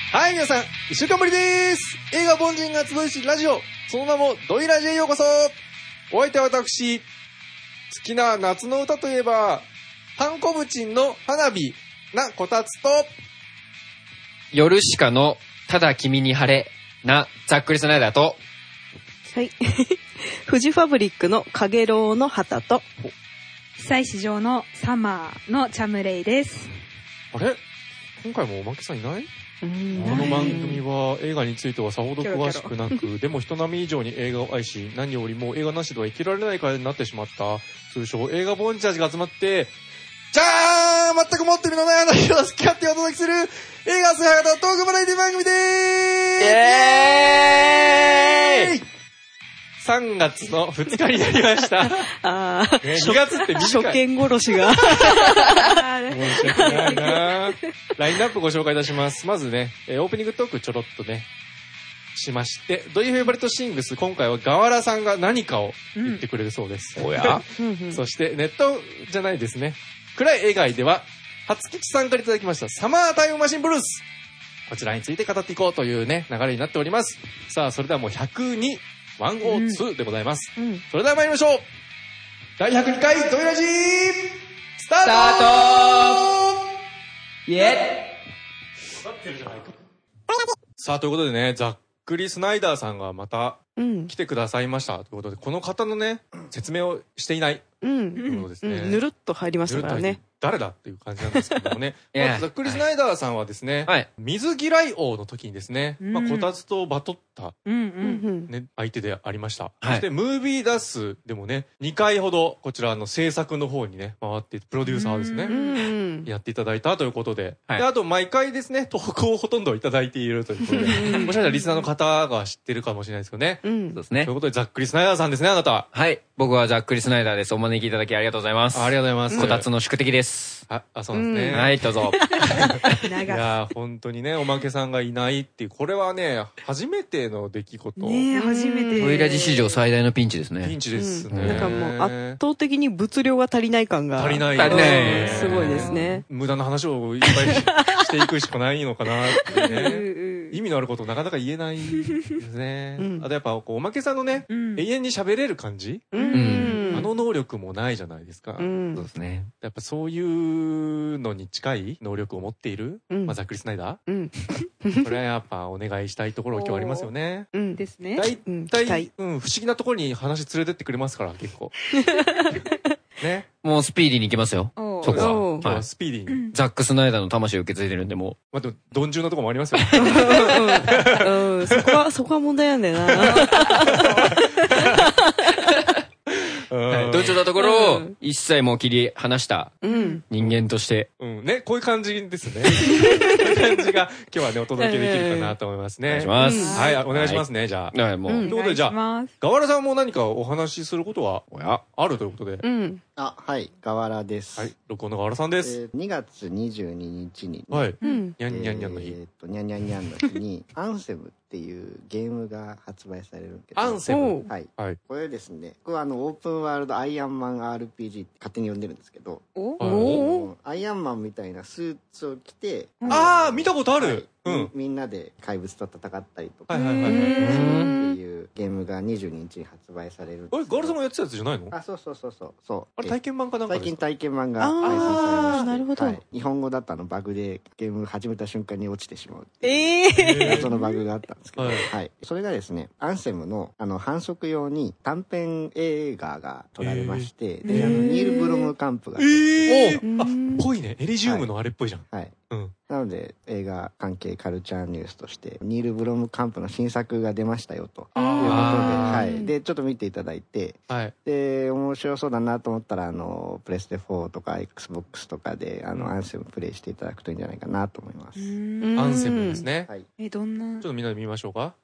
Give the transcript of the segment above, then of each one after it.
はい、皆さん、一週間ぶりでーす。映画凡人が集いしラジオ、その名もドイラジへようこそ。お相手は私、好きな夏の歌といえば、ハンコブチンの花火なこたつと、 ヨルシカのただ君に晴れなざっくりスナイダーと、 はい。フジファブリックのかげろうの旗と、 久石市のサマーのチャムレイです。 あれ今回もおまけさんいない？このの番組は映画についてはさほど詳しくなく、でも人並み以上に映画を愛し、何よりも映画なしでは生きられない体になってしまった、通称映画凡人たちが集まって、じゃーん全くもって身のない話を好き勝手お届けする映画素肌トークバラエティ番組でーす。イエーイ！3月の2日になりました。 あー、 ね、2月って短い。 初見殺しが。 申し訳ないな。ラインナップご紹介いたします。まずね、オープニングトークちょろっとね、しまして、ドイフェイバリットシングス、今回はガワラさんが何かを言ってくれるそうです。 おやそしてネットじゃないですね。暗い映画では、初吉さんからいただきましたサマータイムマシンブルース。こちらについて語っていこうというね、流れになっております。さあ、それではもう102、102でございます。それでは参りましょう。第102回ドイラジースタートイエさあ、ということでね、ざっくりスナイダーさんがまた来てくださいましたということで、この方のね、説明をしていないということですね。 ぬるっと入りましたからね。 誰だっていう感じなんですけどもね。 Yeah. ざっくりスナイダーさんはですね、 はい、 水嫌い王の時にですね、こたつとバトった、ね、相手でありました。そして、ムービーダスでもね、2回ほど、こちらの制作の方にね、回って、プロデューサーですね、やっていただいたということで、で、あと、毎回ですね、投稿をほとんどいただいているということで、もしかしたらリスナーの方が知ってるかもしれないですけどね。 そうですね。 ということで、ざっくりスナイダーさんですね、あなたは。 はい。僕はざっくりスナイダーです。お招きいただきありがとうございます。 ありがとうございます。 こたつの宿敵です。 そうですね。 はい、どうぞ。 いやー、本当にね、おまけさんがいないっていう、これはね、初めての出来事。 ねえ、初めて。 トイラジ史上最大のピンチですね。 ピンチですね。 なんかもう圧倒的に物量が足りない感が。 足りない。 すごいですね。 無駄な話をいっぱいしていくしかないのかなってね。意味のあることをなかなか言えないですね。あとやっぱ、おまけさんのね、永遠に喋れる感じあの能力もないじゃないですか。 そうですね。 やっぱそういうのに近い能力を持っている、ざっくりスナイダー、これはやっぱお願いしたいところ今日ありますよね。 ですね。 大体、不思議なところに話連れてってくれますから、結構。ね。 もうスピーディーに行きますよ。そこは。 スピーディーに。 ザックスナイダーの魂を受け継いでるんで、もう。 まあ、鈍重なとこもありますよね。 そこは問題なんだよな。 鈍重なところを一切もう切り離した人間として。 ね、こういう感じですね。こういう感じが今日はね、お届けできるかなと思いますね。 お願いします。 はい、お願いしますね、じゃあ。 はい、もう。 ということで、じゃあ、ガワラさんも何かお話しすることはあるということで。 はい、ガワラです。 はい、録音のガワラさんです。 2月22日に、 はい、にゃんにゃんにゃんの日。 にゃんにゃんにゃんの日に、アンセムっていうゲームが発売されるんけど。 アンセム？ はい。これですね、これはオープンワールドアイアンマン RPG って勝手に呼んでるんですけど、アイアンマンみたいなスーツを着て、 見たことある。 みんなで怪物と戦ったりとかっていうゲームが22日に発売される。 ガワラさんがやってたやつじゃないの？ そう。 あれ体験版かなんか？ 最近体験版が配信されまして、 なるほど。 日本語だったバグでゲーム始めた瞬間に落ちてしまう。そのバグがあったんですけど、それがですね、アンセムの反則用に短編映画が撮られまして、でニール・ブロムカンプがぽいね、エリジウムのあれっぽいじゃん。 はい。なので映画関係カルチャーニュースとしてニール・ブロムカンプの新作が出ましたよということで、でちょっと見ていただいて、で面白そうだなと思ったらプレステ4とか XBOX とかでアンセムプレイしていただくといいんじゃないかなと思います。 アンセムですね。 どんな？ ちょっとみんなで見ましょうか。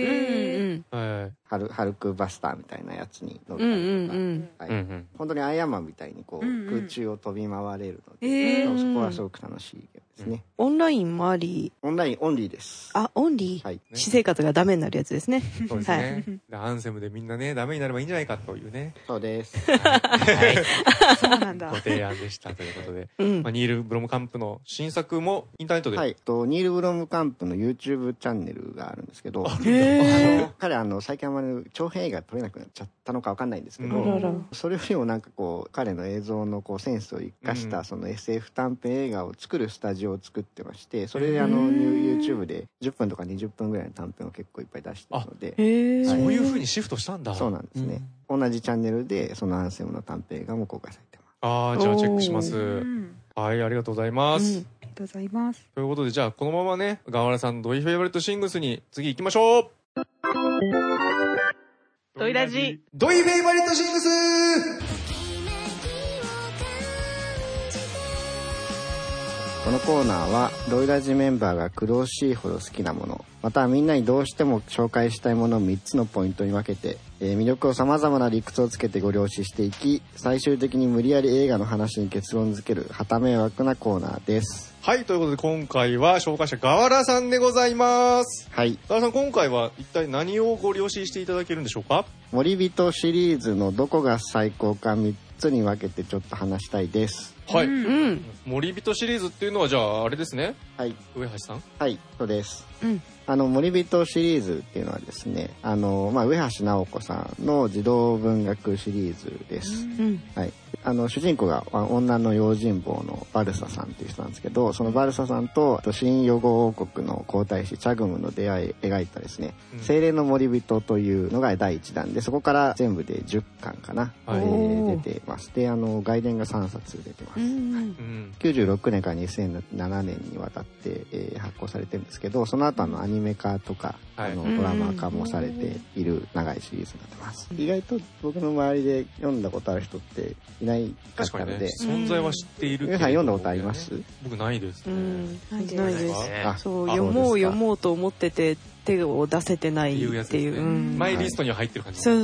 ハルクバスターみたいなやつに乗ったりとか、本当にアイアンマンみたいにこう空中を飛び回れるので、そこはすごく楽しいゲーム。 ですね。 オンラインもあり。 オンラインオンリーです。 あ、オンリー。 はい。 私生活がダメになるやつですね。 そうですね。アンセムでみんなね、ダメになればいいんじゃないかというね。 そうです。 そうなんだ。 ご提案でしたということで。ニール・ブロムカンプの新作もインターネットで。 はい。ニール・ブロムカンプの YouTube チャンネルがあるんですけど、彼最近あんまり長編映画撮れなくなっちゃったのかわかんないんですけど、それよりもなんかこう、彼の映像のこうセンスを生かしたその SF 短編映画を作るスタジオを作ってまして、それでYouTube で10分とか20分ぐらいの短編を結構いっぱい出してるので、 そういう風にシフトしたんだ。 そうなんですね。同じチャンネルでそのアンセムの短編映画も公開されてます。 ああ、じゃあチェックします。はい、ありがとうございます。 ありがとうございます。 ということで、じゃあこのままね、ガワラさんドイフェイバリットシングスに次行きましょう。 ドイラジ。 ドイフェイバリットシングス。 このコーナーはドイラジメンバーが苦しいほど好きなもの、またはみんなにどうしても紹介したいものを3つのポイントに分けて、魅力を様々な理屈をつけてご了承していき、最終的に無理やり映画の話に結論付けるはた迷惑なコーナーです。 はい、ということで今回は紹介者ガワラさんでございます。 はい。 ガワラさん、今回は一体何をご了承していただけるんでしょうか？ 森人シリーズのどこが最高か3つに分けてちょっと話したいです。 はい。森人シリーズっていうのはじゃああれですね。 はい。 上橋さん。 はい、そうです。森人シリーズっていうのはですね、上橋直子さんの児童文学シリーズです。はい。主人公が女の用心棒のバルサさんっていう人なんですけど、そのバルサさんと新予後王国の皇太子チャグムの出会い描いたですね、精霊の森人というのが第1弾で、そこから全部で10巻かな、出てます。で、外伝が3冊出てます。96年から2007年にわたって、発行されてるんですけど、その後アニメ化とか、ドラマ化もされている長いシリーズになってます。意外と僕の周りで読んだことある人っていないかったので、 存在は知っているけど。 皆さん読んだことあります？ 僕ないですね。 ないです。そう、読もうと思ってて手を出せてないっていう。 マイリストには入ってる感じ。 そう。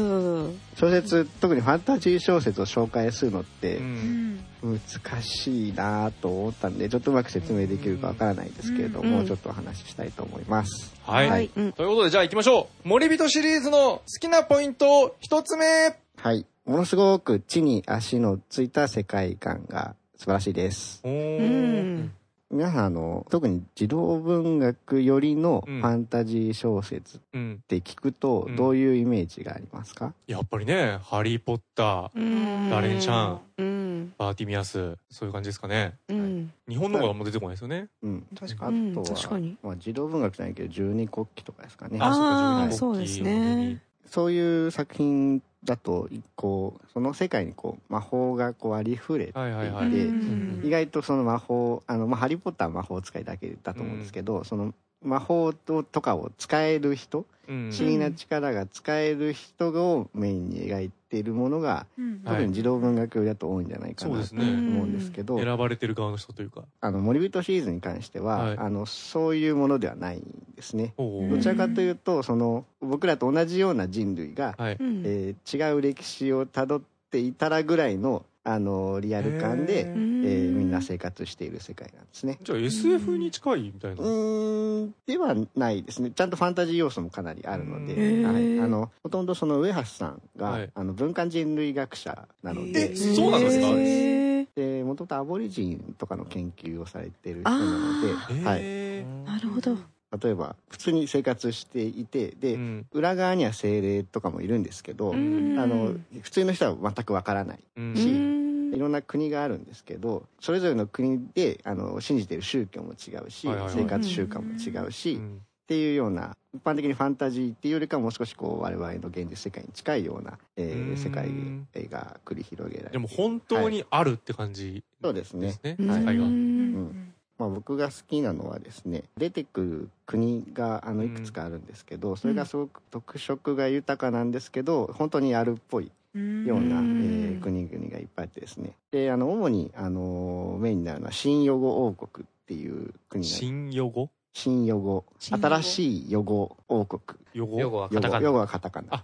小説、特にファンタジー小説を紹介するのって難しいなと思ったんで、ちょっとうまく説明できるかわからないですけれども、ちょっとお話ししたいと思います。 はい。ということで、じゃあ行きましょう。森人シリーズの好きなポイント1つ目。 はい。ものすごく地に足のついた世界観が素晴らしいです。皆さん特に児童文学よりのファンタジー小説って聞くとどういうイメージがありますか？ やっぱりね、ハリーポッター、ダレンシャン、バーティミアス、そういう感じですかね。日本の方があんま出てこないですよね。 確かに。あとは児童文学じゃないけど十二国旗とかですかね。 そうですね。 そういう作品だとその世界に魔法がありふれていて、意外とその魔法ハリーポッターは魔法使いだけだと思うんですけど、その魔法とかを使える人、不思議な力が使える人をメインに描いているものが、特に児童文学だと多いんじゃないかなと思うんですけど、 選ばれてる側の人というか、 森人シリーズに関しては、そういうものではないんですね。どちらかというと僕らと同じような人類が、違う歴史をたどっていたらぐらいのリアル感で、みんな生活している世界なんですね。 じゃあ SF に近いみたいな？ ではないですね。ちゃんとファンタジー要素もかなりあるので、もともとその上橋さんが、文化人類学者なので。 そうなんですか？ で、もともとアボリジンとかの研究をされている人なので、 なるほど。 例えば普通に生活していて、で、裏側には精霊とかもいるんですけど、普通の人は全くわからないし、いろんな国があるんですけど、それぞれの国で信じている宗教も違うし、生活習慣も違うし、っていうような、一般的にファンタジーっていうよりかもう少し我々の現実世界に近いような、世界が繰り広げられて、 でも本当にあるって感じそうですね。 世界が。 僕が好きなのはですね、出てくる国がいくつかあるんですけど、それがすごく特色が豊かなんですけど、本当にあるっぽいような、国々がいっぱいあってですね。で、主にメインになるのは新予後王国っていう国が。 新予後？ 新予後。新しい予後王国。 予後はカタカナ。 予後はカタカナ。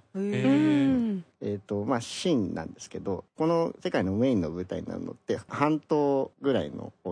新なんですけど、この世界のメインの舞台になるのって半島ぐらいの大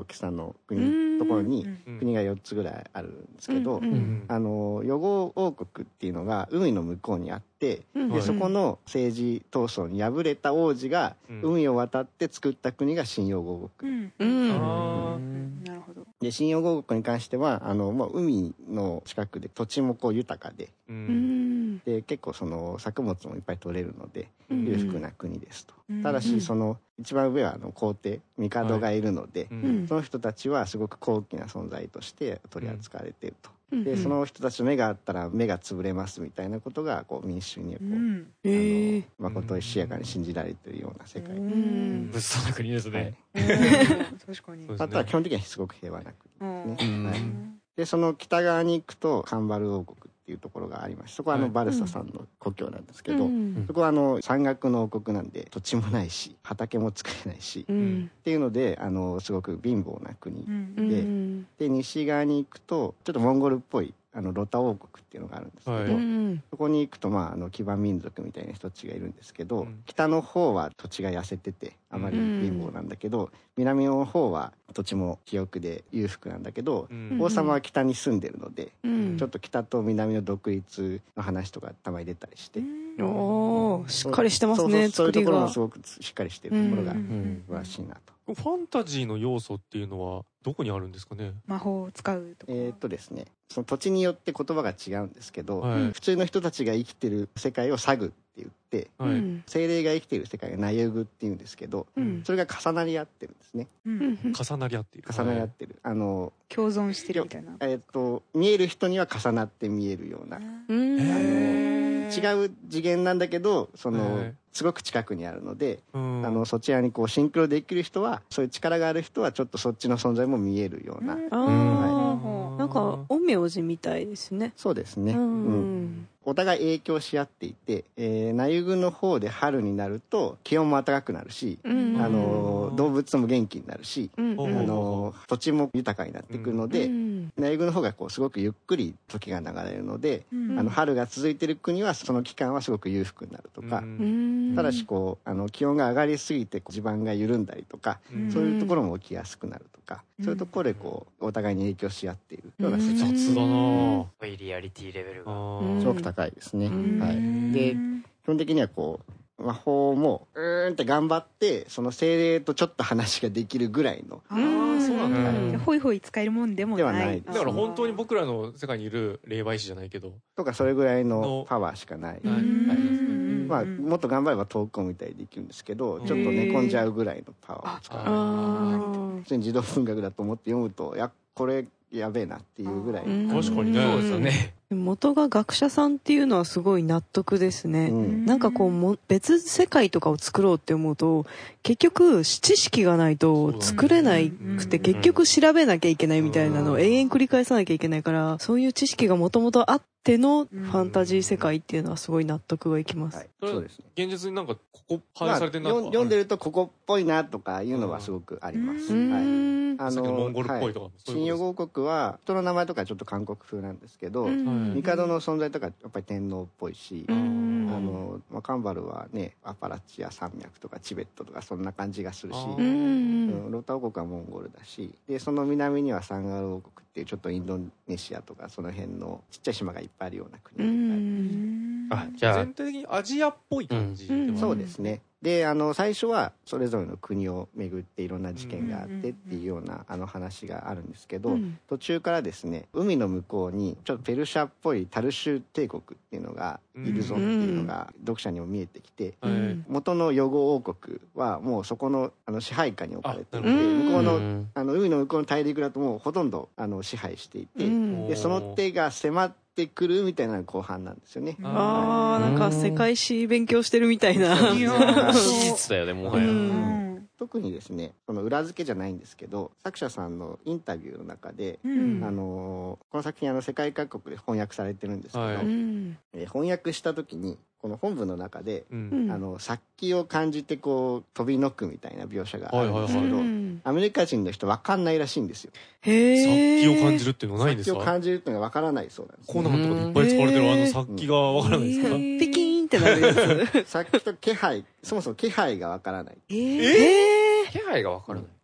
大きさのところに国が4つぐらいあるんですけど、予合王国っていうのが海の向こうにあって、でそこの政治闘争に敗れた王子が海を渡って作った国が新予合国。 なるほど。 で新予合国に関してはもう海の近くで土地もこう豊かで、で結構その作物もいっぱい取れるので裕福な国ですと。ただしその一番上は皇帝帝がいるので、その人たちはすごく高貴な存在として取り扱われていると。でその人たちの目があったら目が潰れますみたいなことがこう民衆に誠しやかに信じられているような世界。 物騒な国ですね。 確かに。 ただ基本的にはすごく平和な国ですね。でその北側に行くとカンバル王国っていうところがありまして、そこはバルサさんの故郷なんですけど、そこは山岳の王国なんで土地もないし畑も作れないし、っていうのですごく貧乏な国で、西側に行くとちょっとモンゴルっぽいロタ王国っていうのがあるんですけど、そこに行くと騎馬民族みたいな人たちがいるんですけど、北の方は土地が痩せててあまり貧乏なんだけど、南の方は土地も肥沃で裕福なんだけど、王様は北に住んでるので、ちょっと北と南の独立の話とかたまに出たりして、 しっかりしてますね。 そういうところもすごくしっかりしてるところが素晴らしいなと。 ファンタジーの要素っていうのはどこにあるんですかね。 魔法を使うとか。 ですね、その土地によって言葉が違うんですけど、普通の人たちが生きてる世界をサグって言って、精霊が生きてる世界がナユグって言うんですけど、それが重なり合ってるんですね。 重なり合っている。 重なり合ってる。 共存してるみたいな。 見える人には重なって見えるような。違う次元なんだけどすごく近くにあるので、そちらにこうシンクロできる人は、そういう力がある人はちょっとそっちの存在も見えるような。 なんか陰陽師みたいですね。 そうですね。お互い影響し合っていて、ナユグの方で春になると気温も暖かくなるし、動物も元気になるし、土地も豊かになってくるので、ナユグの方がこうすごくゆっくり時が流れるので、春が続いている国はその期間はすごく裕福になるとか、ただしこう気温が上がりすぎて地盤が緩んだりとか、そういうところも起きやすくなるとか、そういうところでこうお互いに影響し合っているような世界。 雑だな。 リアリティレベルがすごく高いですね。で基本的にはこう魔法もって頑張ってその精霊とちょっと話ができるぐらいの。 そうなんだ。 ホイホイ使えるもんでもない。 だから本当に僕らの世界にいる霊媒師じゃないけどとかそれぐらいのパワーしかない。もっと頑張れば遠くを見たりできるんですけど、ちょっと寝込んじゃうぐらいのパワーを使う。普通に児童文学だと思って読むと、いやこれやべえなっていうぐらい。 確かにね。そうですよね。 元が学者さんっていうのはすごい納得ですね。なんかこう別世界とかを作ろうって思うと結局知識がないと作れなくて、結局調べなきゃいけないみたいなのを永遠繰り返さなきゃいけないから、そういう知識がもともとあってのファンタジー世界っていうのはすごい納得がいきます。 そうですね。 現実になんかここ反映されてるなとか、 読んでるとここっぽいなとかいうのはすごくあります。 モンゴルっぽいとか。 新予合国は人の名前とかちょっと韓国風なんですけど、帝の存在とかやっぱり天皇っぽいし、カンバルはねアパラチア山脈とかチベットとかそんな感じがするし、ロタ王国はモンゴルだし、でその南にはサンガル王国っていうちょっとインドネシアとかその辺のちっちゃい島がいっぱいあるような国がある。 じゃあ全体的にアジアっぽい感じ。 そうですね。で最初はそれぞれの国を巡っていろんな事件があってっていうような話があるんですけど、途中からですね海の向こうにちょっとペルシャっぽいタルシュ帝国っていうのがいるぞっていうのが読者にも見えてきて、元の予合王国はもうそこの支配下に置かれていて、向こうの海の向こうの大陸だともうほとんど支配していて、でその手が迫ってくるみたいな後半なんですよね。 なんか世界史勉強してるみたいな。 史実だよね、もはや。 特にですね、その裏付けじゃないんですけど、作者さんのインタビューの中で、この作品世界各国で翻訳されてるんですけど、翻訳した時にこの本文の中で、殺気を感じてこう飛びのくみたいな描写があるんですけど、アメリカ人の人分かんないらしいんですよ。 殺気を感じるっていうのはないんですか？ 殺気を感じるっていうのが分からないそうなんです、 コナンとかでいっぱい使われてる殺気が分からないですか？ ピキーンってなるやつ。 殺気と気配、そもそも気配が分からない。 気配が分からない。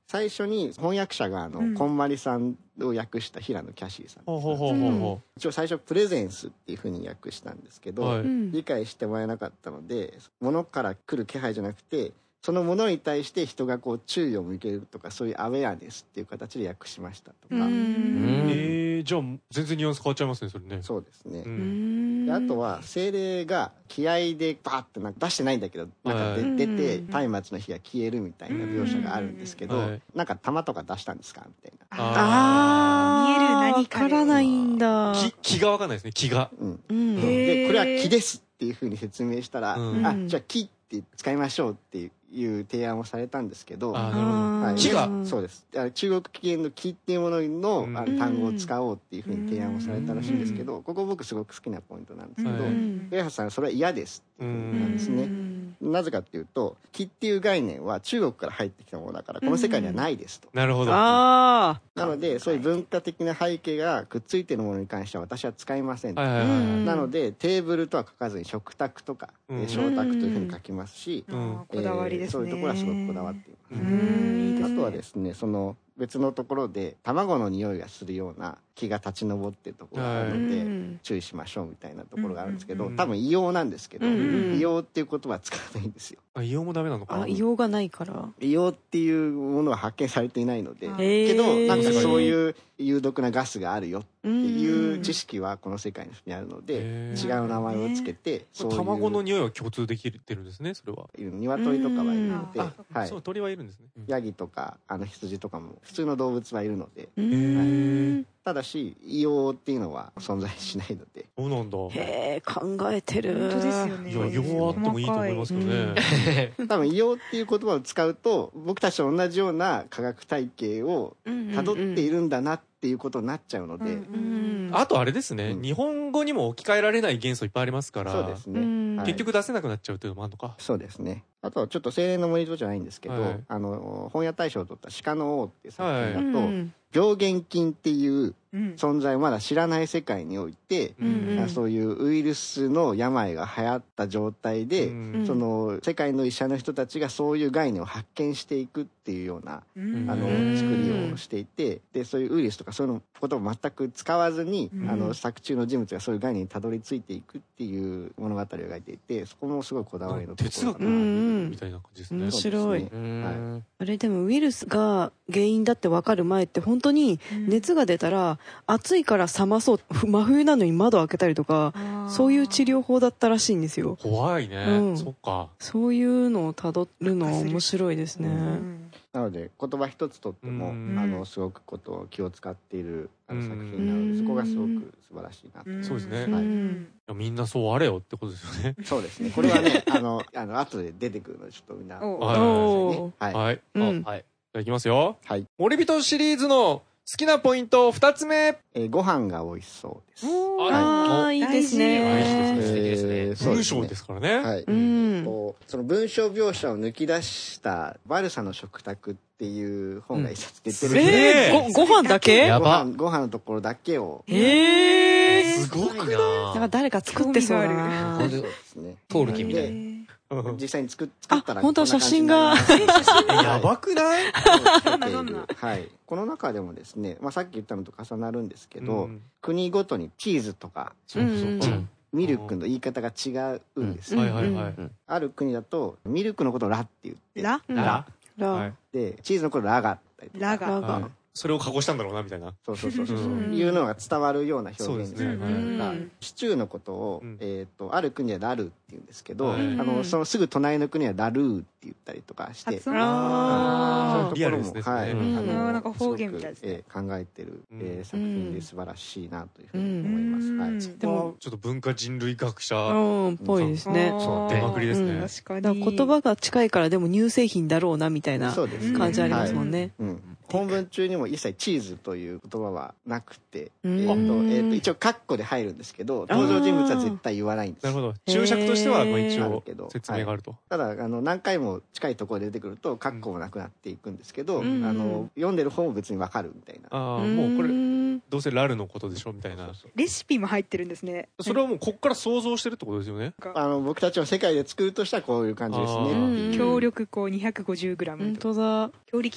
最初に翻訳者がこんまりさんを訳した平野キャシーさん。一応最初プレゼンスっていう風に訳したんですけど、理解してもらえなかったので、物から来る気配じゃなくて、そのものに対して人がこう注意を向けるとか、そういうアウェアネスっていう形で訳しましたとか。 じゃあ全然ニュアンス変わっちゃいますね、それね。 そうですね。であとは精霊が気合でバーってなんか出してないんだけど、なんか出て松明の火が消えるみたいな描写があるんですけど、なんか玉とか出したんですかみたいな。 見える何かわからないんだ。 気がわかんないですね、気が。 でこれは気ですっていうふうに説明したら、じゃあ気って使いましょうっていう提案をされたんですけど、 気がそうです。中国起源の気っていうものの単語を使おうっていうふうに提案をされたらしいんですけど、ここ僕すごく好きなポイントなんですけど、上原さんはそれは嫌ですっていうふうなんですね。なぜかっていうと、気っていう概念は中国から入ってきたものだからこの世界にはないですと。 なるほど。 なのでそういう文化的な背景がくっついているものに関しては私は使いませんと。なのでテーブルとは書かずに食卓とか小卓というふうに書きますし、 こだわりですね。 そういうところはすごくこだわっています。あとはですね、その別のところで卵の匂いがするような気が立ち上っているところがあるので注意しましょうみたいなところがあるんですけど、多分異様なんですけど、異様っていう言葉は使わないんですよ。 異様もダメなのかな。 異様がないから。 異様っていうものは発見されていないので、けどなんかそういう有毒なガスがあるよっていう知識はこの世界にあるので、違う名前をつけて、 卵の匂いは共通できてるんですね、それは。 鶏とかはいるので、 そう、鳥はいるんですね。 ヤギとか羊とかも普通の動物はいるので、ただし異様っていうのは存在しないので。 そうなんだ。 へえ、考えてる。 本当ですよね。 いや、異様あってもいいと思いますけどね。 多分異様っていう言葉を使うと、僕たちと同じような科学体系を辿っているんだなっていうことになっちゃうので。 あとあれですね、日本語にも置き換えられない元素いっぱいありますから。 そうですね。 結局出せなくなっちゃうっていうのもあるのか。 そうですね。あとはちょっと青年の森戸じゃないんですけど、本屋大賞を取った鹿の王っていう作品だと、病原菌っていう存在をまだ知らない世界において、そういうウイルスの病が流行った状態で、その世界の医者の人たちがそういう概念を発見していくっていうような作りをしていて、でそういうウイルスとかそういうことを全く使わずに、作中の人物がそういう概念にたどり着いていくっていう物語を描いていて、そこもすごいこだわりのところかなみたいな感じですね。 面白い。あれでもウイルスが原因だって分かる前って本当に熱が出たら暑いから冷まそう、真冬なのに窓開けたりとか、そういう治療法だったらしいんですよ。 怖いね。そっか。 そういうのをたどるのは面白いですね。 なので言葉一つとってもすごくことを気を使っている作品なので、そこがすごく素晴らしいなと。 そうですね。みんなそうあれよってことですよね。 そうですね。これはね、後で出てくるのでちょっとみんな。 はい。じゃあいきますよ。森人シリーズの好きなポイント2つ目。 ご飯が美味しそうです。 いいですね。 文章ですからね。 その文章描写を抜き出したバルサの食卓っていう本が一冊出てるんで、ご飯だけ？ ご飯のところだけを。 すごくない？ なんか誰か作ってそうだな。 そうですね。 通る気みたいな。 実際に作ったら本当写真がやばくない？ はい。この中でもですね、さっき言ったのと重なるんですけど、国ごとにチーズとかミルクの言い方が違うんです。ある国だとミルクのことをラって言って、 ラでチーズのことをラガって言って、 ラガ。 それを加工したんだろうなみたいな。 そういうのが伝わるような表現にされてるから、シチューのことをある国はラルって言うんですけど、そのすぐ隣の国はラルーって言ったりとかして、そういうところもなんか方言みたいですね。 考えてる作品で素晴らしいなというふうに思います。 でもちょっと文化人類学者っぽいですね。 出まくりですね。 確かに。 言葉が近いからでも乳製品だろうなみたいな感じありますもんね。 本文中にも一切チーズという言葉はなくて、一応カッコで入るんですけど、登場人物は絶対言わないんです。 なるほど。注釈としては一応説明があると。 ただ何回も近いところで出てくるとカッコもなくなっていくんですけど、読んでる方も別にわかるみたいな。 もうこれどうせラルのことでしょみたいな。 レシピも入ってるんですね。 それはもうこっから想像してるってことですよね。 僕たちの世界で作るとしたらこういう感じですね。 強力粉 250g。 本当だ。 強力粉か。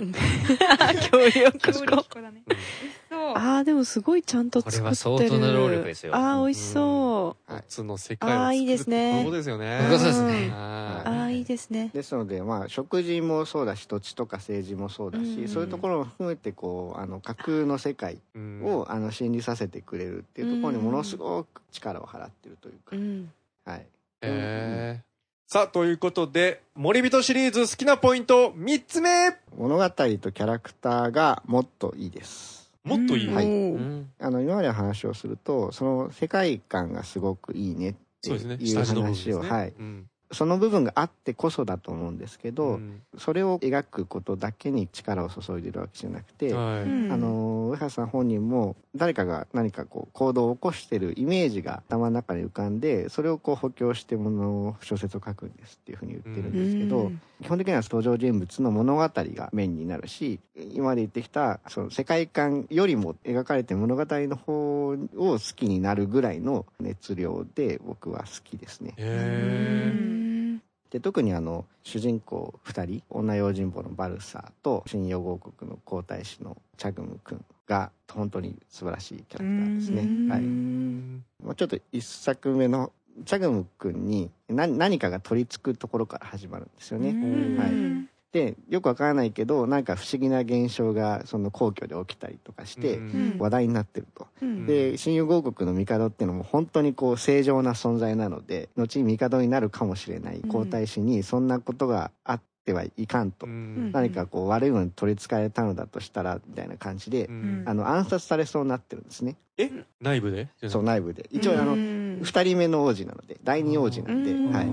強力強粉。 力だね。そう。 ああ、でもすごいちゃんと作ってる。 これは相当な労力ですよ。 ああ、美味しそう。 オツの世界を作るいいですね。 こういうことですよね。 そういうことですね。 ああ、いいですね。 ですので、まあ、食事もそうだし、土地とか政治もそうだし、そういうところを含めて、こう、架空の世界を、信じさせてくれるっていうところにものすごく力を払ってるというか。はい。 さあ、ということで、森人シリーズ好きなポイント3つ目。 物語とキャラクターがもっといいです。 もっといい。 はい。今までの話をすると、その世界観がすごくいいねっていう話を、はい。その部分があってこそだと思うんですけど、それを描くことだけに力を注いでるわけじゃなくて、上原さん本人も誰かが何かこう行動を起こしてるイメージが頭の中に浮かんで、それをこう補強して小説を書くんですっていうふうに言ってるんですけど、基本的には登場人物の物語がメインになるし、今まで言ってきたその世界観よりも描かれてる物語の方を好きになるぐらいの熱量で僕は好きですね。で特に主人公2人、女用心棒のバルサーと新ヨ王国の皇太子のチャグム君が本当に素晴らしいキャラクターですね。はい。ちょっと一作目のチャグム君に何かが取り付くところから始まるんですよね。はい。でよくわからないけどなんか不思議な現象がその皇居で起きたりとかして話題になってると。で新ヨ王国の帝っていうのも本当にこう正常な存在なので、後に帝になるかもしれない皇太子にそんなことがあってはいかんと、何かこう悪いものに取りつかれたのだとしたらみたいな感じで、暗殺されそうになってるんですね。 内部で？ そう内部で。一応2人目の王子なので、第二王子なんで、はい。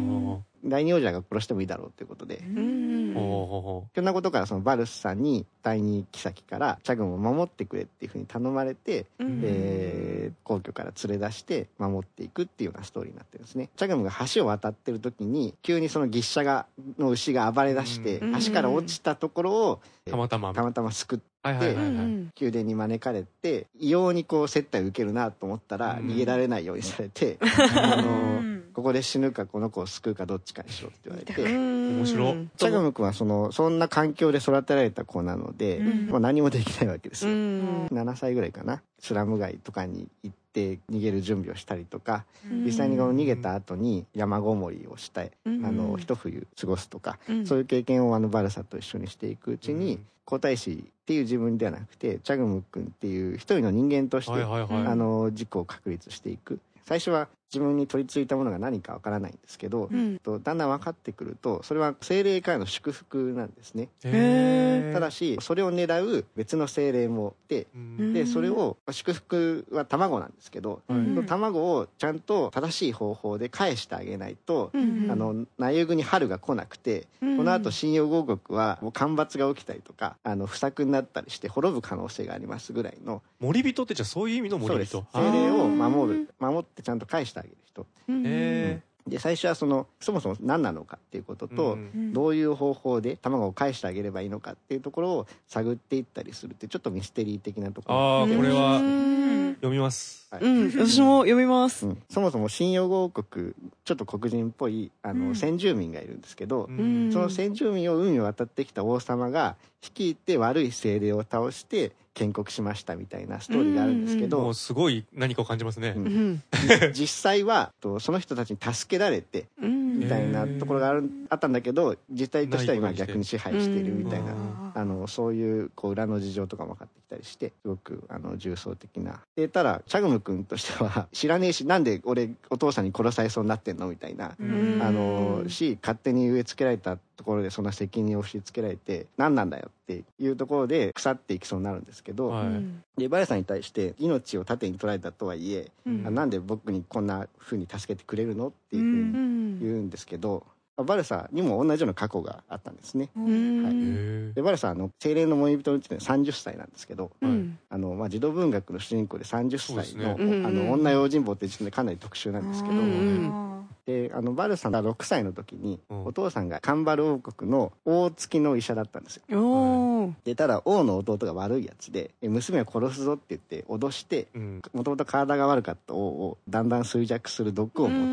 第二王子が殺してもいいだろうということで、そんなことからそのバルスさんに第二妃からチャグムを守ってくれっていうふうに頼まれて、皇居から連れ出して守っていくっていうようなストーリーになってるんですね。チャグムが橋を渡ってる時に急にその牛車の牛が暴れ出して、橋から落ちたところをたまたま救って、宮殿に招かれて異様にこう接待を受けるなと思ったら逃げられないようにされて、ここで死ぬかこの子を救うかどっちかにしろって言われて、 面白い。 チャグム君はそんな環境で育てられた子なので、何もできないわけですよ。7歳ぐらいかな。スラム街とかに行って逃げる準備をしたりとか、実際に逃げた後に山ごもりをして一冬過ごすとか、そういう経験をバルサと一緒にしていくうちに、皇太子っていう自分ではなくてチャグム君っていう一人の人間として自己を確立していく。最初は自分に取り付いたものが何かわからないんですけど、だんだん分かってくるとそれは精霊からの祝福なんですね。ただしそれを狙う別の精霊もいて、でそれを祝福は卵なんですけど、その卵をちゃんと正しい方法で返してあげないと、内遊に春が来なくて、このあと新ヨ王国はもう干ばつが起きたりとか不作になったりして滅ぶ可能性がありますぐらいの。 森人ってじゃあそういう意味の森人。 精霊を守ってちゃんと返してあげる人。で最初はそもそも何なのかっていうことと、どういう方法で卵を返してあげればいいのかっていうところを探っていったりするってちょっとミステリー的なところ。 これは読みます。 私も読みます。 そもそも新ヨ王国ちょっと黒人っぽい先住民がいるんですけど、その先住民を海を渡ってきた王様が率いて悪い精霊を倒して建国しましたみたいなストーリーがあるんですけど、 もうすごい何かを感じますね。 実際はその人たちに助けられてみたいなところがあったんだけど、実態としては今逆に支配しているみたいな、そういう裏の事情とかも分かってきたりして、すごく重層的な。でただチャグム君としては知らねえし、なんで俺お父さんに殺されそうになってんのみたいな、勝手に植え付けられたところでそんな責任を押し付けられて何なんだよっていうところで腐っていきそうになるんですけど、でバルサに対して命を盾に取られたとはいえ、なんで僕にこんな風に助けてくれるのっていう風に言うんですけど、バルサにも同じような過去があったんですね。でバルサ精霊の森人のうちで30歳なんですけど、児童文学の主人公で30歳の、女用心棒って時点でかなり特殊なんですけど、でバルサが6歳の時に、お父さんがカンバル王国の王付きの医者だったんですよ。でただ王の弟が悪いやつで、娘を殺すぞって言って脅して、もともと体が悪かった王をだんだん衰弱する毒を持って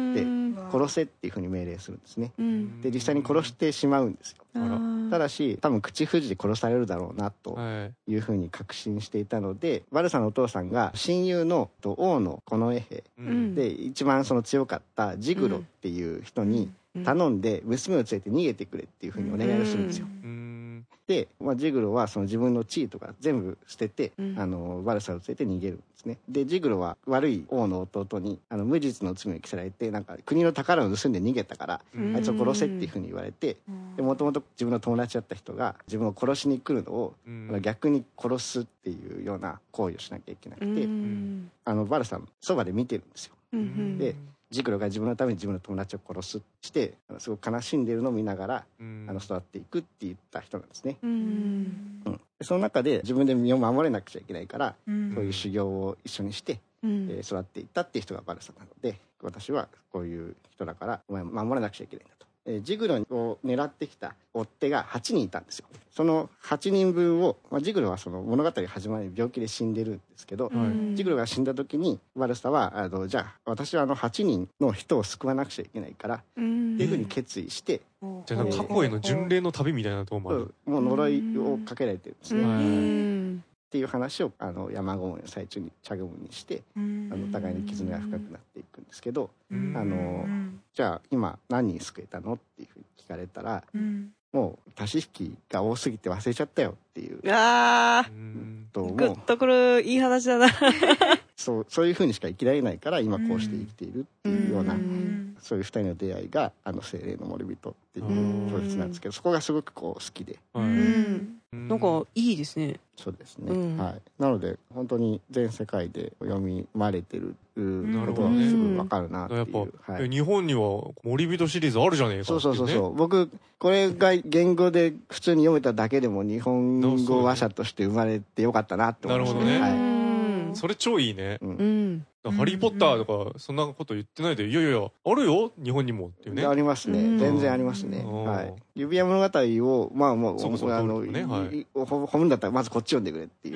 殺せっていうふうに命令するんですね。で実際に殺してしまうんですよ。ただし多分口封じで殺されるだろうなというふうに確信していたので、バルサのお父さんが親友の王の近衛兵で一番その強かったジグロっていう人に頼んで娘を連れて逃げてくれっていうふうにお願いをするんですよ。で、ジグロはその自分の地位とか全部捨てて、バルサを連れて逃げるんですね。でジグロは悪い王の弟に無実の罪を着せられて、なんか国の宝を盗んで逃げたから、あいつを殺せっていうふうに言われて、もともと自分の友達だった人が自分を殺しに来るのを、逆に殺すっていうような行為をしなきゃいけなくて、バルサのそばで見てるんですよ。でジグロが自分のために自分の友達を殺すしてすごく悲しんでいるのを見ながら育っていくって言った人なんですね。その中で自分で身を守れなくちゃいけないから、そういう修行を一緒にして、育っていったっていう人がバルサなので、私はこういう人だからお前守らなくちゃいけないんだと。ジグロを狙ってきた追っ手が8人いたんですよ。その8人分を、ジグロはその物語が始まり病気で死んでるんですけど、ジグロが死んだ時にバルサはじゃあ私は8人の人を救わなくちゃいけないからっていうふうに決意して、 じゃあ過去への巡礼の旅みたいなとこもある。 もう呪いをかけられてるんですね。っていう話を山ごもりの最中に茶組にして、お互いに絆が深くなっていくんですけど、じゃあ今何人救えたのっていうふうに聞かれたら、もう足し引きが多すぎて忘れちゃったよっていう。 グッとこれいい話だな。 そういうふうにしか生きられないから今こうして生きているっていうような、そういう二人の出会いが精霊の森人っていう小説なんですけど、そこがすごく好きで、 なんかいいですね。 そうですね、はい。なので本当に全世界で読みまれてることがすぐ分かるなっていう。やっぱ、日本には森人シリーズあるじゃねえかっていうね。 そう僕これが言語で普通に読めただけでも日本語話者として生まれてよかったなって思いますね。なるほどね。 それ超いいね。ハリーポッターとかそんなこと言ってないで、いやいやあるよ日本にもっていうね。 ありますね。全然ありますね。はい。指輪物語をもう褒むんだったらまずこっち読んでくれっていう。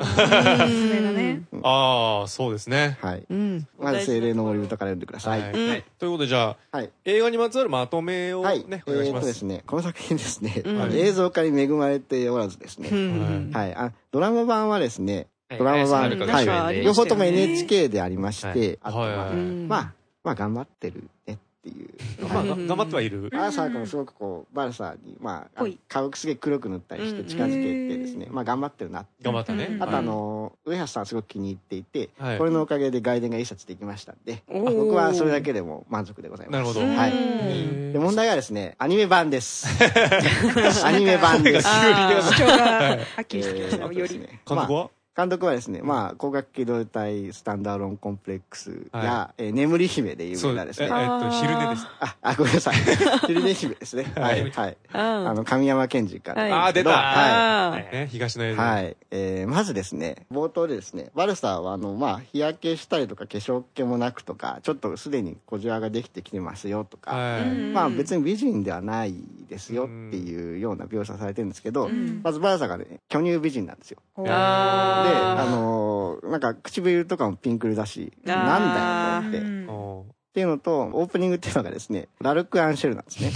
ああそうですね。 はい。まず精霊の森人から読んでください。 ということでじゃあ映画にまつわるまとめをねお願いします。 ですね、この作品ですね、映像化に恵まれておらずですね。はい。ドラマ版はですね。ドラマ版、両方とも NHK でありまして、まあ頑張ってるねっていう。 頑張ってはいる。 アーサー君もすごくバルサーに顔すげえ黒く塗ったりして近づけてですね、頑張ってるなって。 頑張ったね。 あと上橋さんすごく気に入っていて、これのおかげで外伝が一冊できましたんで、僕はそれだけでも満足でございます。 なるほど。 はい。で問題はですね、アニメ版です。アニメ版です。 主張がはっきりしてきましたより。 監督はですね、光学機動隊スタンダーロンコンプレックスや眠り姫で有名なですね。 昼寝です。 ごめんなさい。昼寝姫ですね。はい。神山健二から。 出た。はい。東の映像。 はい。まずですね、冒頭でですね、バルサーは日焼けしたりとか化粧気もなくとか、ちょっとすでに小じわができてきてますよとか、別に美人ではないですよっていうような描写されてるんですけど、まずバルサーがね、巨乳美人なんですよ。で、なんか唇とかもピンク色だし、なんだよと思って。っていうのと、オープニングっていうのがですね、ラルク・アンシェルなんですね。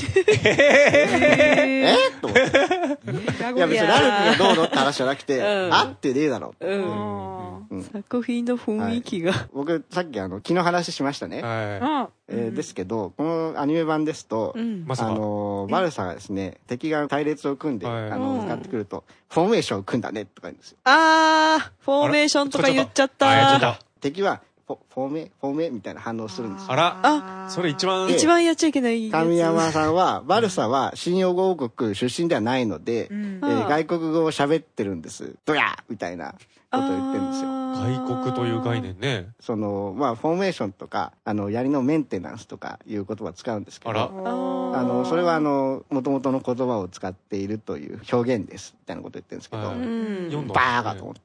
と思って。いや別にラルクがどうのって話じゃなくて、あってねえだろ。 作品の雰囲気が。 僕、さっき昨日話しましたね。ですけど、このアニメ版ですと、バルサがですね、敵が隊列を組んで、向かってくると、フォーメーションを組んだねとか言うんですよ。 フォーメーションとか言っちゃった。 敵は、フォーメみたいな反応するんですよ。 あら、それ一番やっちゃいけないやつ。 神山さんは、バルサは新用語王国出身ではないので、外国語を喋ってるんです。ドヤーみたいなことを言ってるんですよ。 外国という概念ね。 フォーメーションとか、槍のメンテナンスとかいう言葉を使うんですけど、それは元々の言葉を使っているという表現です、みたいなことを言ってるんですけど、バーガーと思って。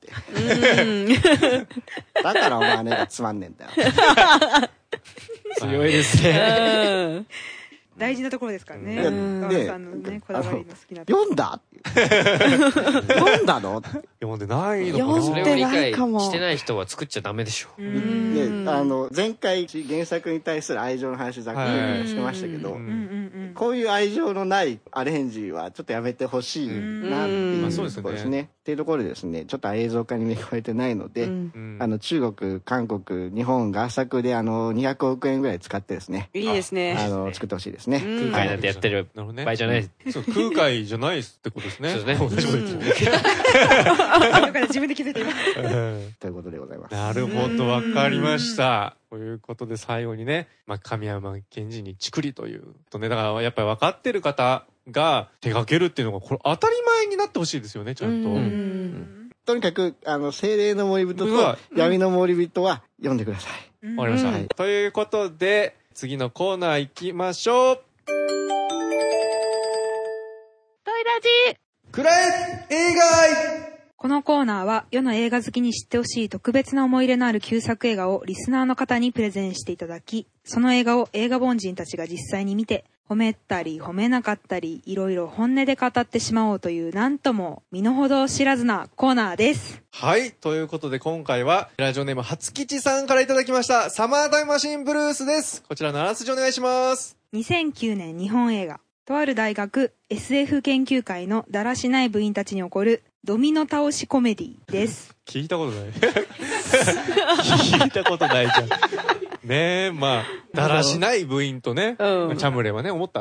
だからお前ねがつまんねえんだよ。 強いですね。 大事なところですからね。川田さんのね、こだわりの好きなところ。 読んだ読んだの読んでないのかな。 それを理解してない人は作っちゃダメでしょ。 前回原作に対する愛情の話ざっくりしてましたけど、こういう愛情のないアレンジはちょっとやめてほしいなっていうところですね。っていうところでですね、ちょっと映像化に恵まれてないので、中国、韓国、日本合作で200億円ぐらい使ってですね。 いいですね。 作ってほしいですね。 空海なんてやってる場合じゃない。 空海じゃないってことですね。 そうですね。同じこと言ってる。 だから自分で気づいています。 ということでございます。 なるほど、わかりました。ということで最後にね、神山健二にチクリというとね、だからやっぱり分かってる方が手掛けるっていうのがこれ当たり前になってほしいですよね、ちゃんと。 とにかく精霊の森人と闇の森人は読んでください。 わかりました。ということで次のコーナー行きましょう。 トイラジくらえ映画愛。 このコーナーは世の映画好きに知ってほしい特別な思い入れのある旧作映画をリスナーの方にプレゼンしていただき、その映画を映画凡人たちが実際に見て、褒めたり褒めなかったり、いろいろ本音で語ってしまおうというなんとも身の程知らずなコーナーです。 はい。ということで今回はラジオネーム初吉さんからいただきましたサマータイムマシンブルースです。こちらのあらすじお願いします。 2009年日本映画。とある大学 SF 研究会のだらしない部員たちに起こるドミノ倒しコメディです。 聞いたことない。聞いたことないじゃん。ねえ、だらしない部員とね、チャムレはね、思った。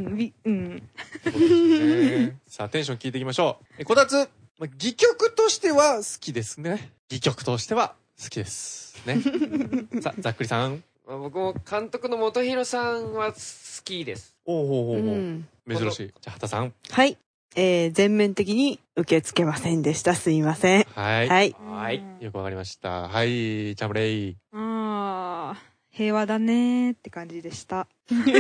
さあ、テンション聞いていきましょう。こたつ、戯曲としては好きですね。戯曲としては好きです。ね。さあ、ざっくりさん。 僕も監督の本広さんは好きです。 珍しい。じゃあ、畑さん。 はい。全面的に受け付けませんでした。すいません。 はい。 はい。 よくわかりました。はい、チャムレイ。 平和だねーって感じでした。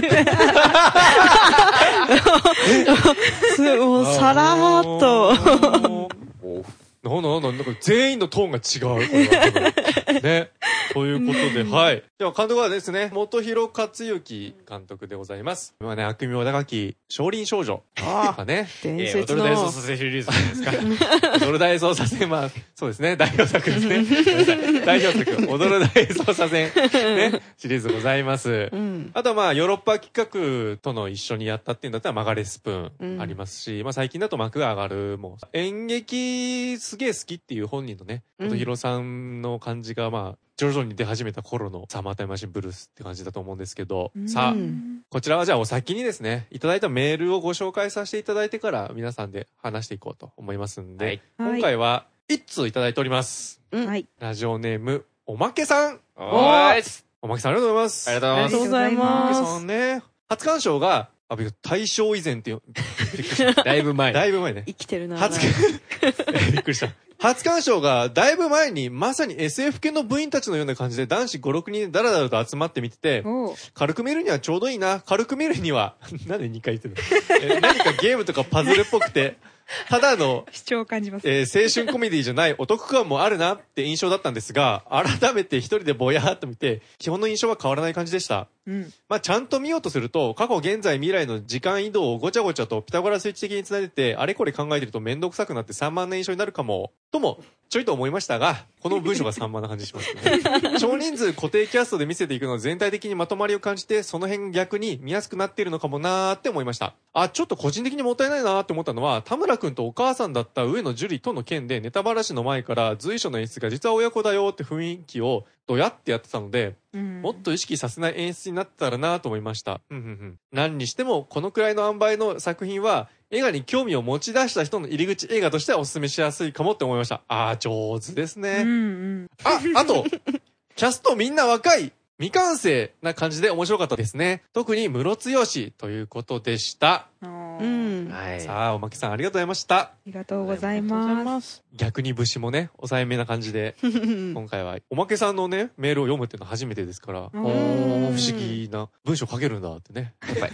もうさらーっと。 なんか全員のトーンが違う。これはね。ということで、はい。では監督はですね、本広克行監督でございます。今ね、悪名高き少林少女とかね。 踊る大捜査線シリーズじゃないですか。 踊る大捜査線、そうですね、代表作ですね。代表作、踊る大捜査線、ね、シリーズございます。あとはヨーロッパ企画との一緒にやったっていうんだったら、マガレスプーンありますし、最近だと幕が上がるも、演劇すげえ好きっていう本人のね、本広さんの感じが徐々に出始めた頃のサマータイムマシンブルースって感じだと思うんですけど、さあ、こちらはじゃあお先にですね、いただいたメールをご紹介させていただいてから皆さんで話していこうと思いますんで、今回は1通いただいております。ラジオネーム、おまけさん。おまけさんありがとうございます。 ありがとうございます。 ありがとうございます。 おまけさんね、初鑑賞が、大正以前ってびっくりした。 だいぶ前ね。 生きてるな。 びっくりした。初鑑賞がだいぶ前にまさに SF 系の部員たちのような感じで男子5、6人でダラダラと集まって見てて、軽く見るにはちょうどいいな。軽く見るには、なんで2回言ってるの何かゲームとかパズルっぽくて、ただの、 主張を感じます。 青春コメディじゃないお得感もあるなって印象だったんですが、改めて一人でぼやーっと見て、基本の印象は変わらない感じでした。ちゃんと見ようとすると、過去、現在、未来の時間移動をごちゃごちゃとピタゴラスイッチ的に繋いでて、あれこれ考えてるとめんどくさくなって散漫な印象になるかも、とも、ちょいと思いましたが、この文章が散漫な感じしますね。少人数固定キャストで見せていくのは全体的にまとまりを感じて、その辺逆に見やすくなっているのかもなーって思いました。ちょっと個人的にもったいないなーって思ったのは、田村くんとお母さんだった上野樹里との件でネタバラシの前から随所の演出が実は親子だよって雰囲気をどやってやってたので、もっと意識させない演出になったらなと思いました。何にしてもこのくらいの塩梅の作品は映画に興味を持ち出した人の入り口映画としてはお勧めしやすいかもって思いました。上手ですね。あとキャストみんな若い未完成な感じで面白かったですね。特にムロツヨシということでした。さあ、おまけさんありがとうございました。 ありがとうございます。 逆に節もね、抑えめな感じで、今回はおまけさんのね、メールを読むっていうのは初めてですから、不思議な文章書けるんだってね。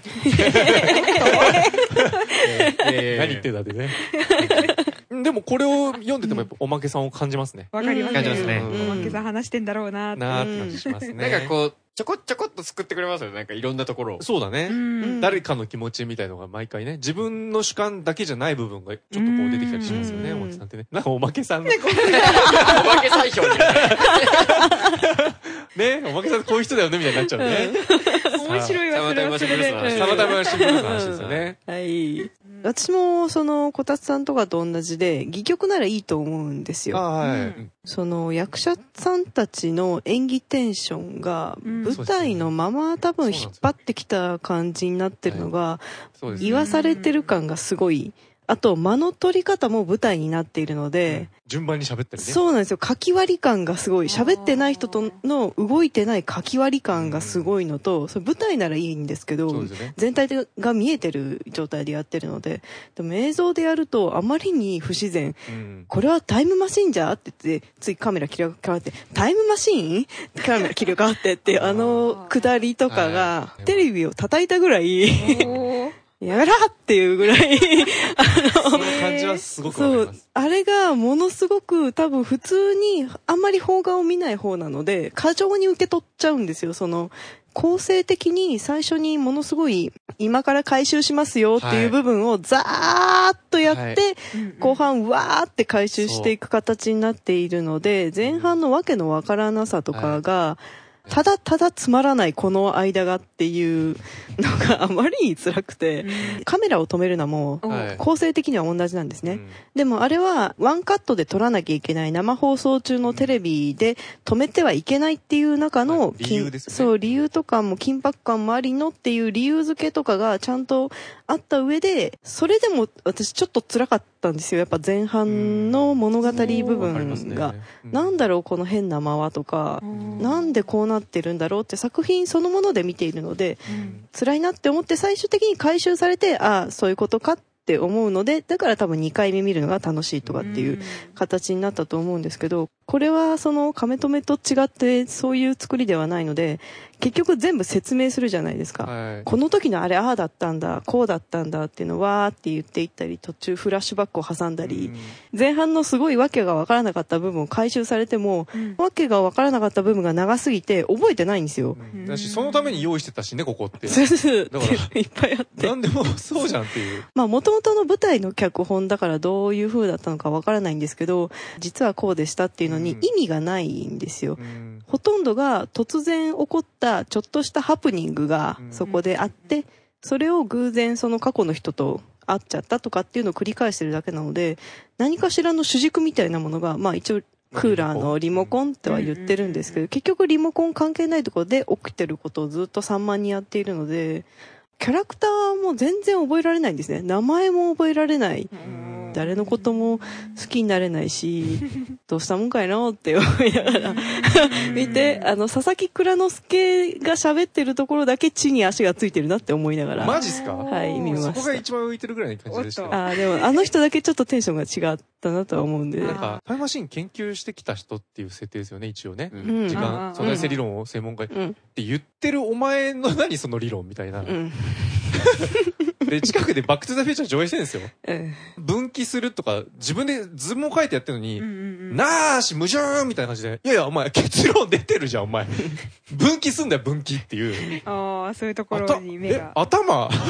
何言ってんだってね。でもこれを読んでてもやっぱおまけさんを感じますね。 わかりますね。 感じますね。 おまけさん話してんだろうなーって感じしますね。 なんかこう、 ちょこっと救ってくれますよね。なんかいろんなところを。 そうだね。誰かの気持ちみたいのが毎回ね、自分の主観だけじゃない部分がちょっとこう出てきたりしますよね、おまけさんってね。なんかおまけさんの。 おまけ最強に。 ね、おまけさんこういう人だよね、みたいになっちゃうね。 面白いわ、それはそれで。 たまたまシンプルな話ですよね。 はい。私も、こたつさんとかと同じで、戯曲ならいいと思うんですよ。 はい。 役者さんたちの演技テンションが、舞台のまま多分引っ張ってきた感じになってるのが、言わされてる感がすごい。あと、間の取り方も舞台になっているので、 順番に喋ったりね。 そうなんですよ。書き割り感がすごい。喋ってない人との動いてない書き割り感がすごいのと、それ舞台ならいいんですけど、全体が見えてる状態でやってるので、でも映像でやるとあまりに不自然。これはタイムマシンじゃって言って、ついカメラ切り替わって、タイムマシーンカメラ切り替わってって、下りとかが、テレビを叩いたぐらい、やめろっていうぐらいその感じはすごくわかります。 そう。あれがものすごく多分普通にあんまり邦画を見ない方なので、過剰に受け取っちゃうんですよ。構成的に最初にものすごい今から回収しますよっていう部分をザーッとやって、後半わーって回収していく形になっているので、前半のわけのわからなさとかが、ただただつまらないこの間がっていうのがあまりに辛くて、カメラを止めるのも構成的には同じなんですね。でもあれはワンカットで撮らなきゃいけない生放送中のテレビで止めてはいけないっていう中の理由ですね。 そう、理由とかも緊迫感もありのっていう理由付けとかがちゃんとあった上で、それでも私ちょっと辛かったんですよ。やっぱ前半の物語部分が。なんだろうこの変な間とか、なんでこうなってるんだろうって作品そのもので見ているので、辛いなって思って最終的に回収されて、ああ、そういうことかって思うので、だから多分2回目見るのが楽しいとかっていう形になったと思うんですけど、これは亀止めと違ってそういう作りではないので、結局全部説明するじゃないですか。この時のあれああだったんだ、こうだったんだっていうのをわーって言っていったり、途中フラッシュバックを挟んだり、前半のすごいわけがわからなかった部分を回収されても、わけがわからなかった部分が長すぎて覚えてないんですよ。 だし、そのために用意してたしね、ここって。 だからいっぱいあって。 なんでもそうじゃんっていう。 まあ元々の舞台の脚本だからどういう風だったのかわからないんですけど、実はこうでしたっていうのに意味がないんですよ。ほとんどが突然起こったちょっとしたハプニングがそこであって、それを偶然その過去の人と会っちゃったとかっていうのを繰り返してるだけなので、何かしらの主軸みたいなものが、まあ一応クーラーのリモコンっては言ってるんですけど、結局リモコン関係ないところで起きてることをずっと散漫にやっているので、キャラクターも全然覚えられないんですね。名前も覚えられない。誰のことも好きになれないし、どうしたもんかいなって思いながら見て、佐々木蔵之介が喋ってるところだけ地に足がついてるなって思いながら。 マジっすか？ はい、見ました。 そこが一番浮いてるぐらいの感じでした。 でもあの人だけちょっとテンションが違ったなとは思うんで。 なんか、タイムマシン研究してきた人っていう設定ですよね、一応ね。時間、相対性理論を専門家って言ってるお前の何その理論みたいな。で、近くでバックトゥザフューチャー上映してるんですよ。分岐するとか、自分で図も書いてやってるのに、なーし、矛盾みたいな感じで、いやいや、お前、結論出てるじゃん、お前。分岐すんだよ、分岐っていう。 ああ、そういうところに目が。 頭こ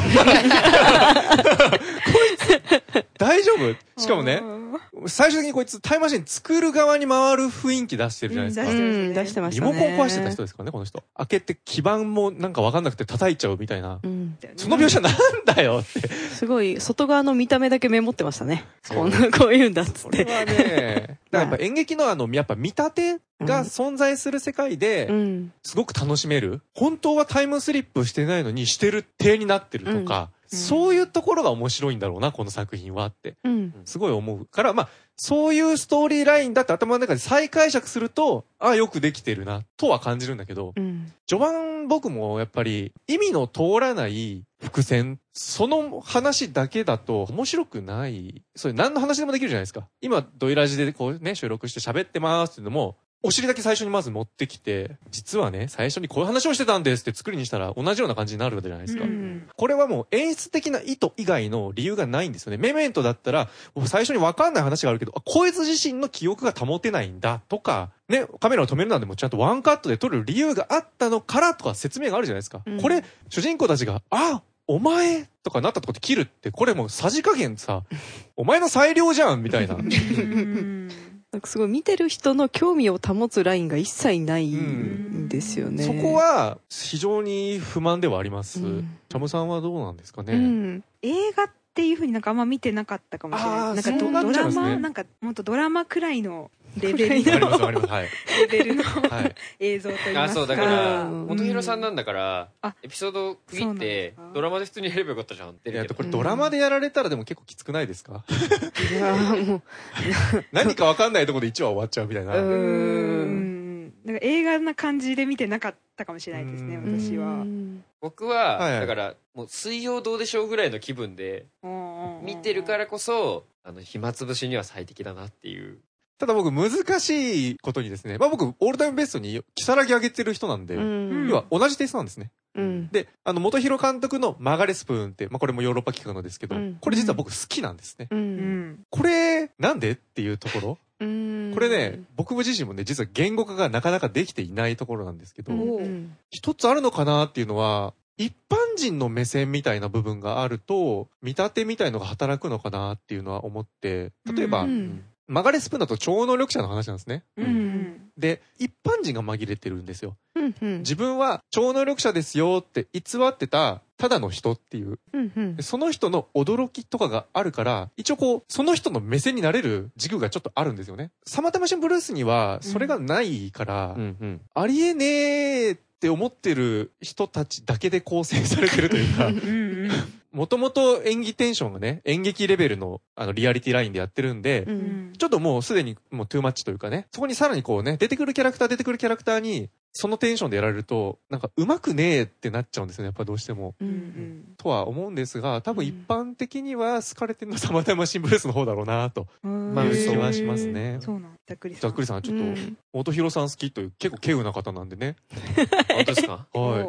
いつ、大丈夫？しかもね、最終的にこいつタイムマシン作る側に回る雰囲気出してるじゃないですか。 出してましたね。 リモコン壊してた人ですからね、この人。開けて基板もなんかわかんなくて叩いちゃうみたいな。その描写なんだよって。 すごい、外側の見た目だけメモってましたね。こういうんだっつって。 これはね、だからやっぱ演劇のやっぱ見立てが存在する世界で、すごく楽しめる。本当はタイムスリップしてないのにしてる体になってるとか、そういうところが面白いんだろうな、この作品はって。すごい思うから、まあ、そういうストーリーラインだって頭の中で再解釈すると、あ、よくできてるな、とは感じるんだけど、序盤僕もやっぱり意味の通らない伏線、その話だけだと面白くない。それ何の話でもできるじゃないですか。今、ドイラジでこうね、収録して喋ってますっていうのも、 お尻だけ最初にまず持ってきて、実はね、最初にこういう話をしてたんですって作りにしたら同じような感じになるわけじゃないですか。これはもう演出的な意図以外の理由がないんですよね。メメントだったら、最初に分かんない話があるけど、こいつ自身の記憶が保てないんだとか、ね、カメラを止めるなんでもちゃんとワンカットで撮る理由があったのからとか説明があるじゃないですか。これ、主人公たちが、お前とかなったとこで切るって、これもうさじ加減さ、お前の裁量じゃんみたいな。 なんかすごい見てる人の興味を保つラインが一切ないんですよね。 そこは非常に不満ではあります。チャムさんはどうなんですかね。 映画っていう風になんかあんま見てなかったかもしれない。なんかドラマ、なんかもっとドラマくらいのレベルのレベルの映像といいますか。 そうだから本広さんなんだからエピソード区切ってドラマで普通にやればよかったじゃんって。 これドラマでやられたらでも結構きつくないですか？いやもう何か分かんないところで1話終わっちゃうみたいな。 なんか映画な感じで見てなかったかもしれないですね、私は。 僕はだからもう水曜どうでしょうぐらいの気分で見てるからこそ暇つぶしには最適だなっていう。 ただ僕難しいことにですね、僕オールタイムベストに如月上げてる人なんで、要は同じテイストなんですね。で、本広監督のマガレスプーンって、これもヨーロッパ企画のですけど、これ実は僕好きなんですね。これ、なんでっていうところ。これね、僕自身もね、実は言語化がなかなかできていないところなんですけど、一つあるのかなっていうのは、一般人の目線みたいな部分があると、見立てみたいのが働くのかなっていうのは思って、例えば、マガレスプーンだと超能力者の話なんですね。で、一般人が紛れてるんですよ。自分は超能力者ですよって偽ってたただの人っていう。その人の驚きとかがあるから、一応その人の目線になれる軸がちょっとあるんですよね。サマータイムマシンブルースにはそれがないから、ありえねえって思ってる人たちだけで構成されてるというか、もともと演技テンションがね、演劇レベルのリアリティラインでやってるんで、ちょっともうすでにもうトゥーマッチというかね、そこにさらに出てくるキャラクターに、そのテンションでやられると、なんか上手くねえってなっちゃうんですよね、やっぱどうしても。とは思うんですが、多分一般的には好かれてるのはサマータイムマシンブルースの方だろうなという気はしますね。 そうなんざっくりさんはちょっと、本広さん好きという結構稀有な方なんでね。 本当ですか？ はい。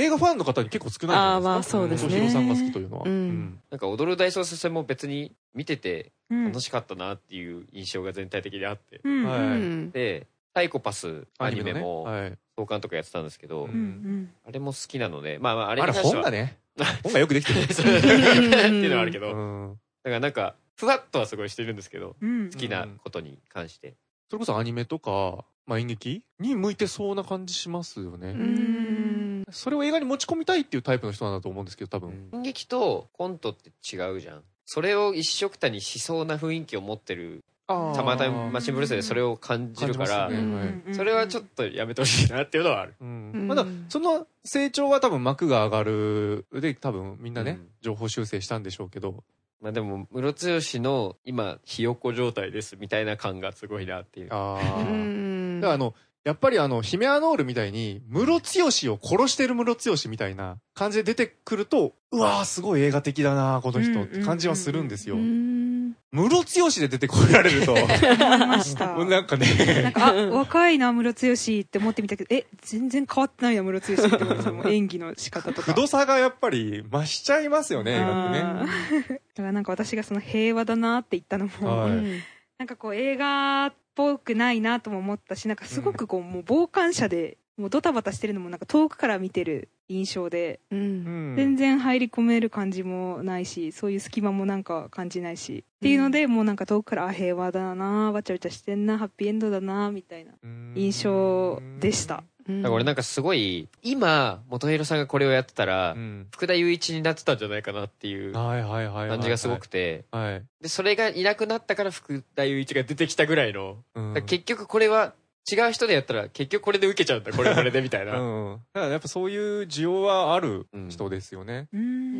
映画ファンの方に結構少ないじゃないですか。 そうですね。 本広さんが好きというのは。 なんか踊る大捜査線も別に見てて楽しかったなっていう印象が全体的にあって。で、サイコパスアニメも総監督やってたんですけど、あれも好きなので、あれ本がね、本がよくできてるっていうのはあるけど、だからなんかふわっとはすごいしてるんですけど、好きなことに関して。 それこそアニメとか、演劇に向いてそうな感じしますよね。それを映画に持ち込みたいっていうタイプの人なんだと思うんですけど、多分。 演劇とコントって違うじゃん。それを一緒くたにしそうな雰囲気を持ってる。サマータイムマシンブルースでそれを感じるから、それはちょっとやめてほしいなっていうのはある。 まだその成長は多分幕が上がるで多分みんなね、情報修正したんでしょうけど。 でもムロツヨシの今ひよこ状態ですみたいな感がすごいなっていう。 だからやっぱりヒメアノールみたいにムロツヨシを殺してるムロツヨシみたいな感じで出てくると、うわーすごい映画的だなこの人って感じはするんですよ。ムロツヨシで出てこられるとなんかね、 なんか若いなムロツヨシって思ってみたけど、全然変わってないなムロツヨシって思ってた。もう演技の仕方とかくどさがやっぱり増しちゃいますよね、映画ってね。 だからなんか私がその平和だなって言ったのも、なんか映画っぽくないなとも思ったし、なんかすごくもう傍観者でもうドタバタしてるのもなんか遠くから見てる印象で、全然入り込める感じもないし、そういう隙間もなんか感じないし、っていうのでもうなんか遠くから平和だな、わちゃわちゃしてんな、ハッピーエンドだなみたいな印象でした。 だから俺なんかすごい今本広さんがこれをやってたら、福田雄一になってたんじゃないかなっていう感じがすごくて、でそれがいなくなったから福田雄一が出てきたぐらいの、結局これは違う人でやったら結局これで受けちゃうんだこれでみたいな。だからやっぱそういう需要はある人ですよね。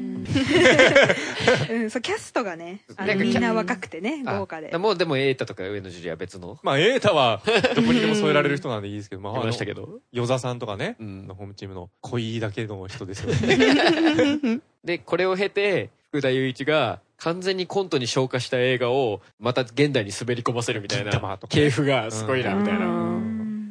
そうキャストがね、みんな若くてね、豪華で。 もうでも瑛太とか上野樹里は別の。 瑛太はどこにでも添えられる人なんでいいですけど、 いましたけど、 与座さんとかね、ホームチームの恋だけの人ですよね。 でこれを経て福田雄一が完全にコントに昇華した映画をまた現代に滑り込ませるみたいな系譜がすごいなみたいな。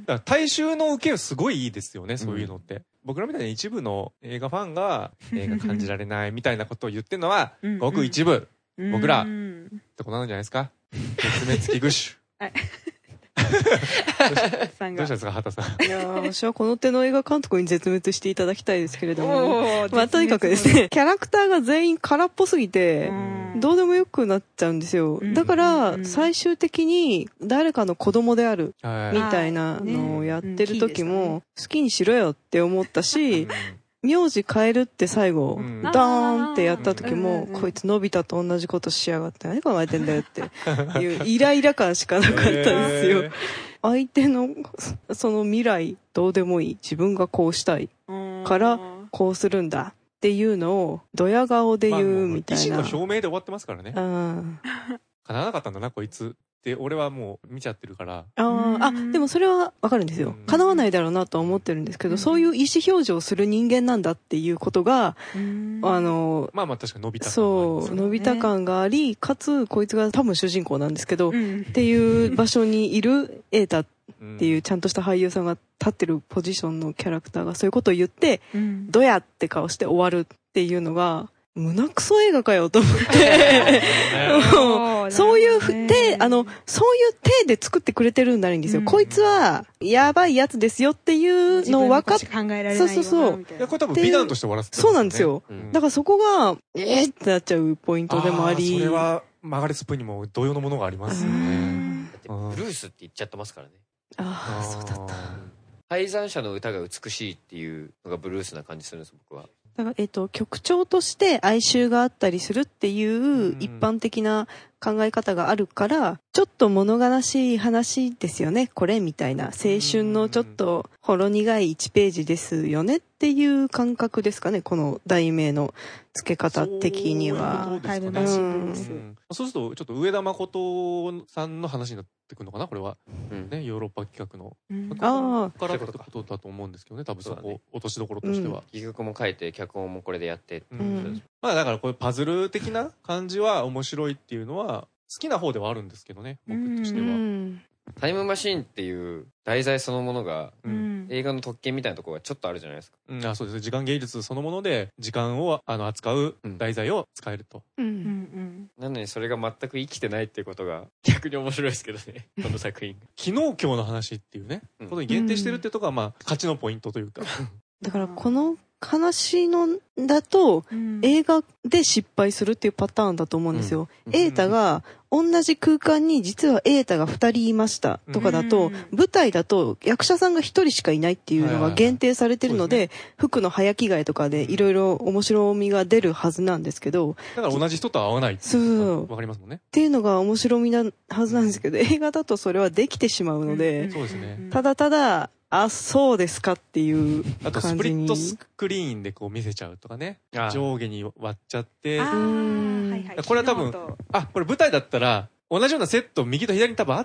から大衆の受けはすごいいいですよね、そういうのって。僕らみたいに一部の映画ファンが映画感じられないみたいなことを言ってるのは、ごく一部、僕らってことなんじゃないですか。絶滅危惧種。どうしたんですか、畑さん。 いや私はこの手の映画監督に絶滅していただきたいですけれども、まあとにかくですね、キャラクターが全員空っぽすぎて、どうでもよくなっちゃうんですよ。だから最終的に誰かの子供であるみたいなのをやってる時も好きにしろよって思ったし、名字変えるって最後、ダーンってやった時も、こいつのび太と同じことしやがって何考えてんだよっていうイライラ感しかなかったですよ。相手のその未来どうでもいい。自分がこうしたいからこうするんだっていうのをドヤ顔で言うみたいな。 意思の表明で終わってますからね。叶わなかったんだなこいつ。で俺はもう見ちゃってるから。 でもそれはわかるんですよ。叶わないだろうなとは思ってるんですけど、そういう意思表示をする人間なんだっていうことが、 まあ確かに伸びた感がありますね。 そう、伸びた感があり、かつこいつが多分主人公なんですけど、っていう場所にいる瑛太っていうちゃんとした俳優さんが立ってるポジションのキャラクターがそういうことを言って、どやって顔して終わるっていうのが、胸クソ映画かよと思ってそういう体で作ってくれてるんだらいいんですよ。こいつはやばいやつですよっていうのを分かって、そうそうそう。 これ多分美談として終わらせてる、 そうなんですよ。だからそこがってなっちゃうポイントでもあり、 それはマーガレット・スプーンにも同様のものがありますよね。 ブルースって言っちゃってますからね。 そうだった。 敗残者の歌が美しいっていうのがブルースな感じするんです僕は。 だから曲調として哀愁があったりするっていう一般的な考え方があるから、ちょっと物悲しい話ですよねこれみたいな、青春のちょっとほろ苦い1ページですよねっていう感覚ですかね、この題名の付け方的には。 そうするとちょっと上田誠さんの話になってくるのかなこれは、ね、ヨーロッパ企画のからってことだと思うんですけどね、多分そこ落としどころとしては。 戯曲も書いて脚本もこれでやって、 まあだからこういうパズル的な感じは面白いっていうのは好きな方ではあるんですけどね、僕としては。 タイムマシーンっていう題材そのものが、映画の特権みたいなところがちょっとあるじゃないですか。 そうです。時間芸術そのもので時間を扱う題材を使えると。 なのにそれが全く生きてないっていうことが逆に面白いですけどねこの作品。 昨日今日の話っていうね、ことに限定してるってとこがまあ勝ちのポイントというか。 だからこの話のだと、映画で失敗するっていうパターンだと思うんですよ。瑛太が同じ空間に実は瑛太が2人いましたとかだと、舞台だと役者さんが1人しかいないっていうのが限定されてるので、服の早着替えとかでいろいろ面白みが出るはずなんですけど、 だから同じ人とは合わないっていうわかりますもんね。 っていうのが面白みなはずなんですけど、映画だとそれはできてしまうので、ただただそうですかっていう感じに。 あとスプリットスクリーンでこう見せちゃうとかね。上下に割っちゃって。これは多分、これ舞台だったら、同じようなセット右と左に多分あって、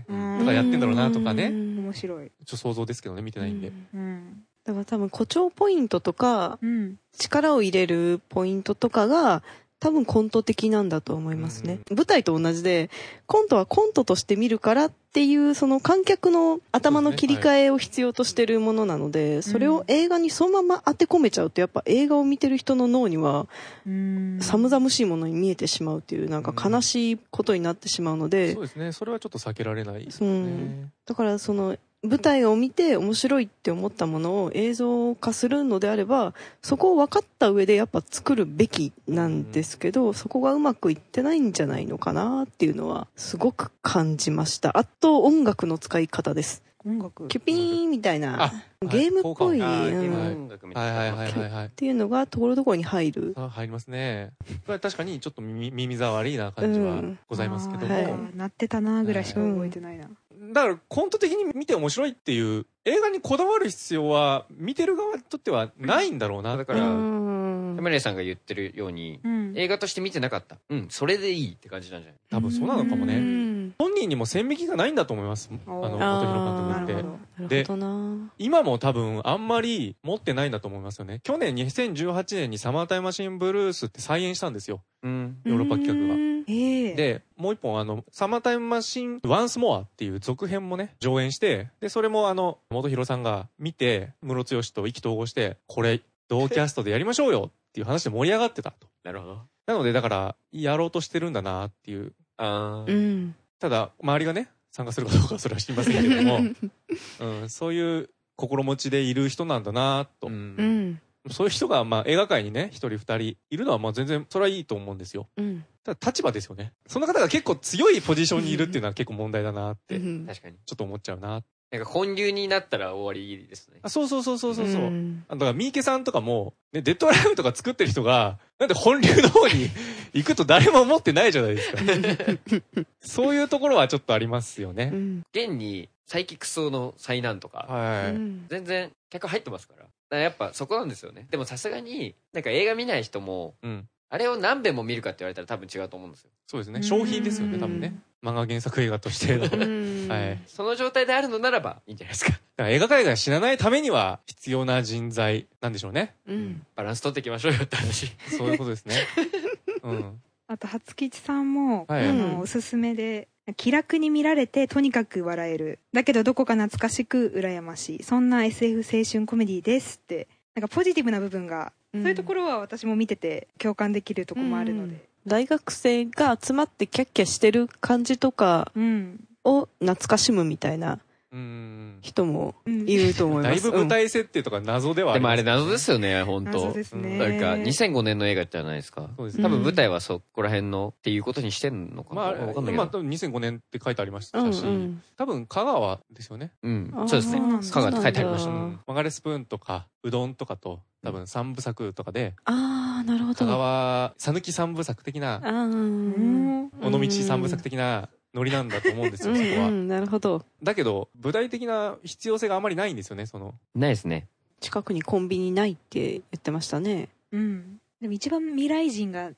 とかやってんだろうなとかね。 面白い。 ちょっと想像ですけどね、見てないんで。 だから多分誇張ポイントとか、力を入れるポイントとかが、多分コント的なんだと思いますね。舞台と同じで、コントはコントとして見るからっていう、その観客の頭の切り替えを必要としてるものなので、それを映画にそのまま当て込めちゃうと、やっぱ映画を見てる人の脳には、寒々しいものに見えてしまうっていう、なんか悲しいことになってしまうので。 そうですね。それはちょっと避けられないですね。 だからその、舞台を見て面白いって思ったものを映像化するのであれば、そこを分かった上でやっぱ作るべきなんですけど、そこがうまくいってないんじゃないのかなっていうのはすごく感じました。あと音楽の使い方です。 音楽キュピーンみたいなゲームっぽいっていうのがところどころに入る。 入りますね。これ確かにちょっと耳障りな感じはございますけども、 鳴ってたなぐらいしか覚えてないな。 だからコント的に見て面白いっていう映画にこだわる必要は見てる側にとってはないんだろうな。 だから山根さんが言ってるように、映画として見てなかった、それでいいって感じなんじゃない？ 多分そうなのかもね。 本人にも線引きがないんだと思います。本広監督って。で、今も多分あんまり持ってないんだと思いますよね。去年2018年にサマータイムマシンブルースって再演したんですよ。ヨーロッパ企画が。で、もう一本サマータイムマシンワンスモアっていう続編もね、上演して、で、それも本広さんが見て、ムロツヨシと意気投合して、これ、同キャストでやりましょうよっていう話で盛り上がってたと。 なるほど。 なので、だから、やろうとしてるんだなっていう。ただ、周りがね、参加するかどうかはそれは知りませんけれども、そういう心持ちでいる人なんだなと。そういう人が、映画界にね、一人二人いるのは、全然、それはいいと思うんですよ。ただ、立場ですよね。その方が結構強いポジションにいるっていうのは結構問題だなって。 確かに。 ちょっと思っちゃうな。 なんか本流になったら終わりですね。 そう。だから三池さんとかも、ね、デッドライブとか作ってる人が、なんで本流の方に行くと誰も思ってないじゃないですか。そういうところはちょっとありますよね。 現に、サイキクソの災難とか、全然客入ってますから。だからやっぱそこなんですよね。でもさすがに、なんか映画見ない人も、あれを何遍も見るかって言われたら多分違うと思うんですよ。 そうですね。商品ですよね、多分ね。漫画原作映画としての。 その状態であるのならばいいんじゃないですか。だから映画界が死なないためには必要な人材なんでしょうね。 バランス取っていきましょうよって話。 そういうことですね。 あと、初吉さんも、おすすめで、気楽に見られてとにかく笑える。だけどどこか懐かしく羨ましい。そんな SF 青春コメディですって。なんかポジティブな部分が、そういうところは私も見てて共感できるところもあるので。 大学生が集まってキャッキャしてる感じとかを懐かしむみたいな人もいると思います。 だいぶ舞台設定とか謎ではありますね。でもあれ謎ですよね、本当。 謎ですね。 なんか2005年の映画じゃないですか。そうですね。多分舞台はそこら辺のっていうことにしてんのかな。わかんないけど。 多分2005年って書いてありましたし、多分香川ですよね。 そうですね。香川って書いてありました。 マガレスプーンとかうどんとかと多分三部作とかで、 なるほど。 香川讃岐三部作的な、尾道三部作的なノリなんだと思うんですよ、そこは。 なるほど。 だけど、舞台的な必要性があまりないんですよね、 ないですね。 近くにコンビニないって言ってましたね。 でも一番未来人が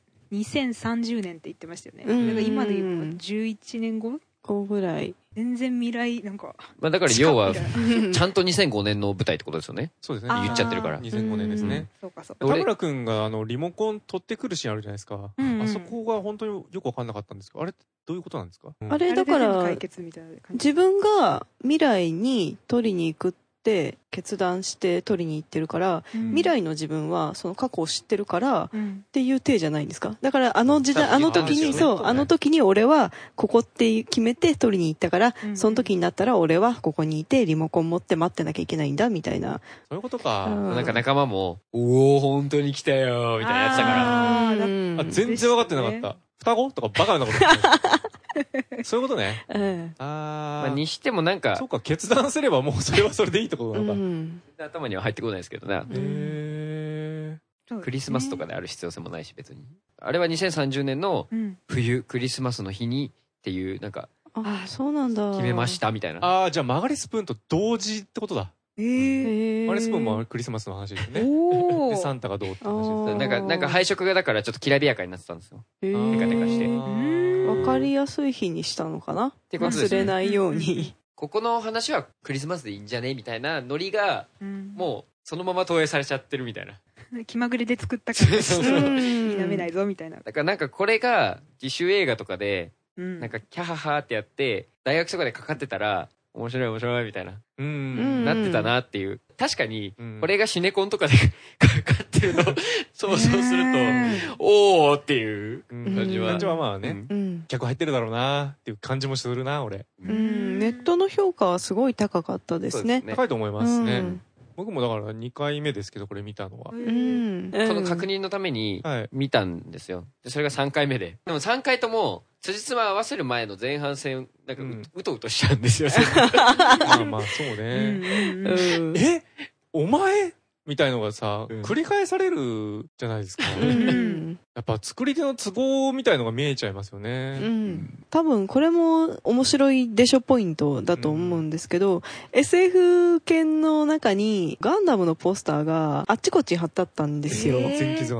2030年って言ってましたよね。だから今で言うと11年後ぐらい。 全然未来、なんか。 だから要は、ちゃんと2005年の舞台ってことですよね。 そうですね。 言っちゃってるから。 2005年ですね。 そうかそうか。田村くんがリモコン取ってくるシーンあるじゃないですか。あそこが本当によくわかんなかったんですけど、あれってどういうことなんですか？ あれだから、自分が未来に取りに行くって決断して取りに行ってるから、未来の自分はその過去を知ってるから、っていう体じゃないんですか？だからあの時に俺はここって決めて取りに行ったから、その時になったら俺はここにいてリモコン持って待ってなきゃいけないんだみたいな。 そういうことか。 なんか仲間も、おー本当に来たよみたいなやつだから。 全然分かってなかった。双子とかバカなことそういうことね。 にしてもなんか。 そうか、決断すればもうそれはそれでいいってことなのか。 頭には入ってこないですけどね。クリスマスとかである必要性もないし別に。あれは2030年の冬、クリスマスの日にっていうなんか。 そうなんだ。 決めましたみたいな。 じゃあマガリスプーンと同時ってことだ。マガリスプーンもクリスマスの話ですね。で、サンタがどうって話です。 なんか配色がだからちょっときらびやかになってたんですよ。テカテカして。 わかりやすい日にしたのかなってことですね。忘れないように。 ここの話はクリスマスでいいんじゃねみたいなノリが、もうそのまま投影されちゃってるみたいな。 気まぐれで作ったから、否めないぞみたいな。 だからなんかこれが自主映画とかで、なんかキャハハってやって、大学とかでかかってたら、面白いみたいな。なってたなっていう。確かに、これがシネコンとかでかかってるのを想像すると、おーっていう感じは。 感じはまあね、客入ってるだろうなっていう感じもするな、俺。 ネットの評価はすごい高かったですね。 高いと思いますね。僕もだから2回目ですけど、これ見たのは。 この確認のために見たんですよ。それが3回目で。でも3回とも、辻褄合わせる前の前半戦、なんかうとうとしちゃうんですよ。 まあそうね。お前みたいのがさ、繰り返されるじゃないですか。やっぱ作り手の都合みたいのが見えちゃいますよね。 多分これも面白いでしょポイントだと思うんですけど、SF 犬の中にガンダムのポスターがあっちこっち貼ってあったんですよ。 全然気づかなかった。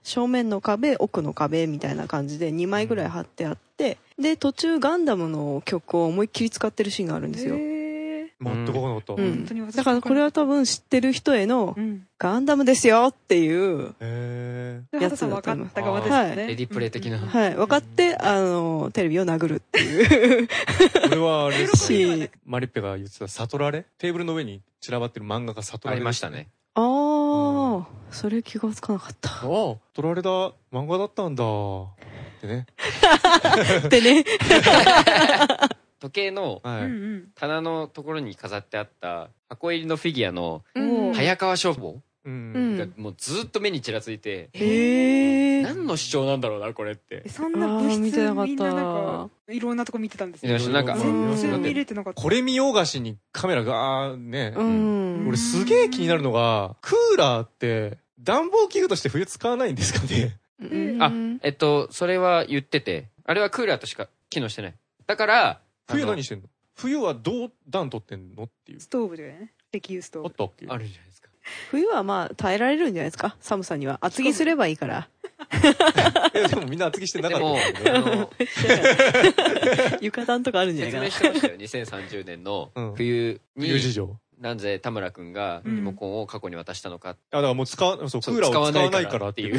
正面の壁、奥の壁みたいな感じで2枚ぐらい貼ってあって、で、途中ガンダムの曲を思いっきり使ってるシーンがあるんですよ。 持ってこなかった。 だからこれは多分知ってる人への、ガンダムですよっていうやつ分かった側ですよね。 レディプレイ的な。 はい。分かって、テレビを殴るっていう。 これはあれですね。マリッペが言ってた悟られテーブルの上に散らばってる漫画が悟られ。 ありましたね。 ああ、それ気がつかなかった。ああ、悟られだ。漫画だったんだ。ってね。 ってね。 時計の棚のところに飾ってあった箱入りのフィギュアの早川書房がもうずっと目にちらついて、何の主張なんだろうなこれって。 そんな物質みんななんかいろんなとこ見てたんですよ。 なんか全然見れてなかった。 これ見ようがしにカメラがね、俺すげえ気になるのが、クーラーって暖房器具として冬使わないんですかね。 それは言ってて、あれはクーラーとしか機能してない。だから冬何してんの？冬はどう暖取ってんのっていう。 ストーブだよね。石油ストーブ。 あったっけ？ あるじゃないですか。 冬はまあ耐えられるんじゃないですか、寒さには。厚着すればいいから。 でもみんな厚着してなかったよ。床暖とかあるんじゃないかな。 説明してましたよ。2030年の冬に。 冬事情。 なぜ田村くんがリモコンを過去に渡したのか。 だからもうクーラーを使わないからっていう。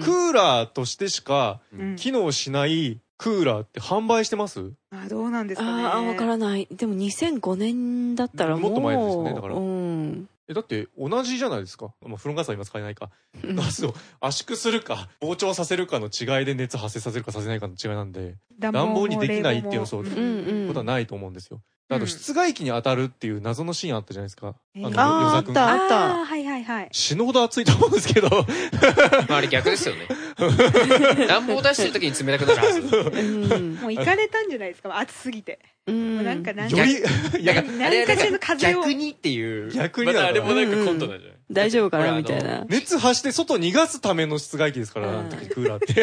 クーラーとしてしか機能しないクーラーって販売してます？ どうなんですかね。 わからない。でも2005年だったらもっと前ですよね。だから。だって同じじゃないですか。フロンガスは今使えないか。ガスを圧縮するか膨張させるかの違いで熱発生させるかさせないかの違いなんで、暖房にできないっていうことはないと思うんですよ。あと室外機に当たるっていう謎のシーンあったじゃないですか。 あった。 はいはいはい。 死ぬほど暑いと思うんですけど。 あれ逆ですよね。暖房出してる時に冷たくなるはず。 もう行かれたんじゃないですか、暑すぎて。なんかより、 何かしらの風を。 逆にっていう。 逆にまたあれもなんかコントなんじゃない？ 大丈夫かなみたいな。 熱発して外逃がすための室外機ですから、あの時クーラーって。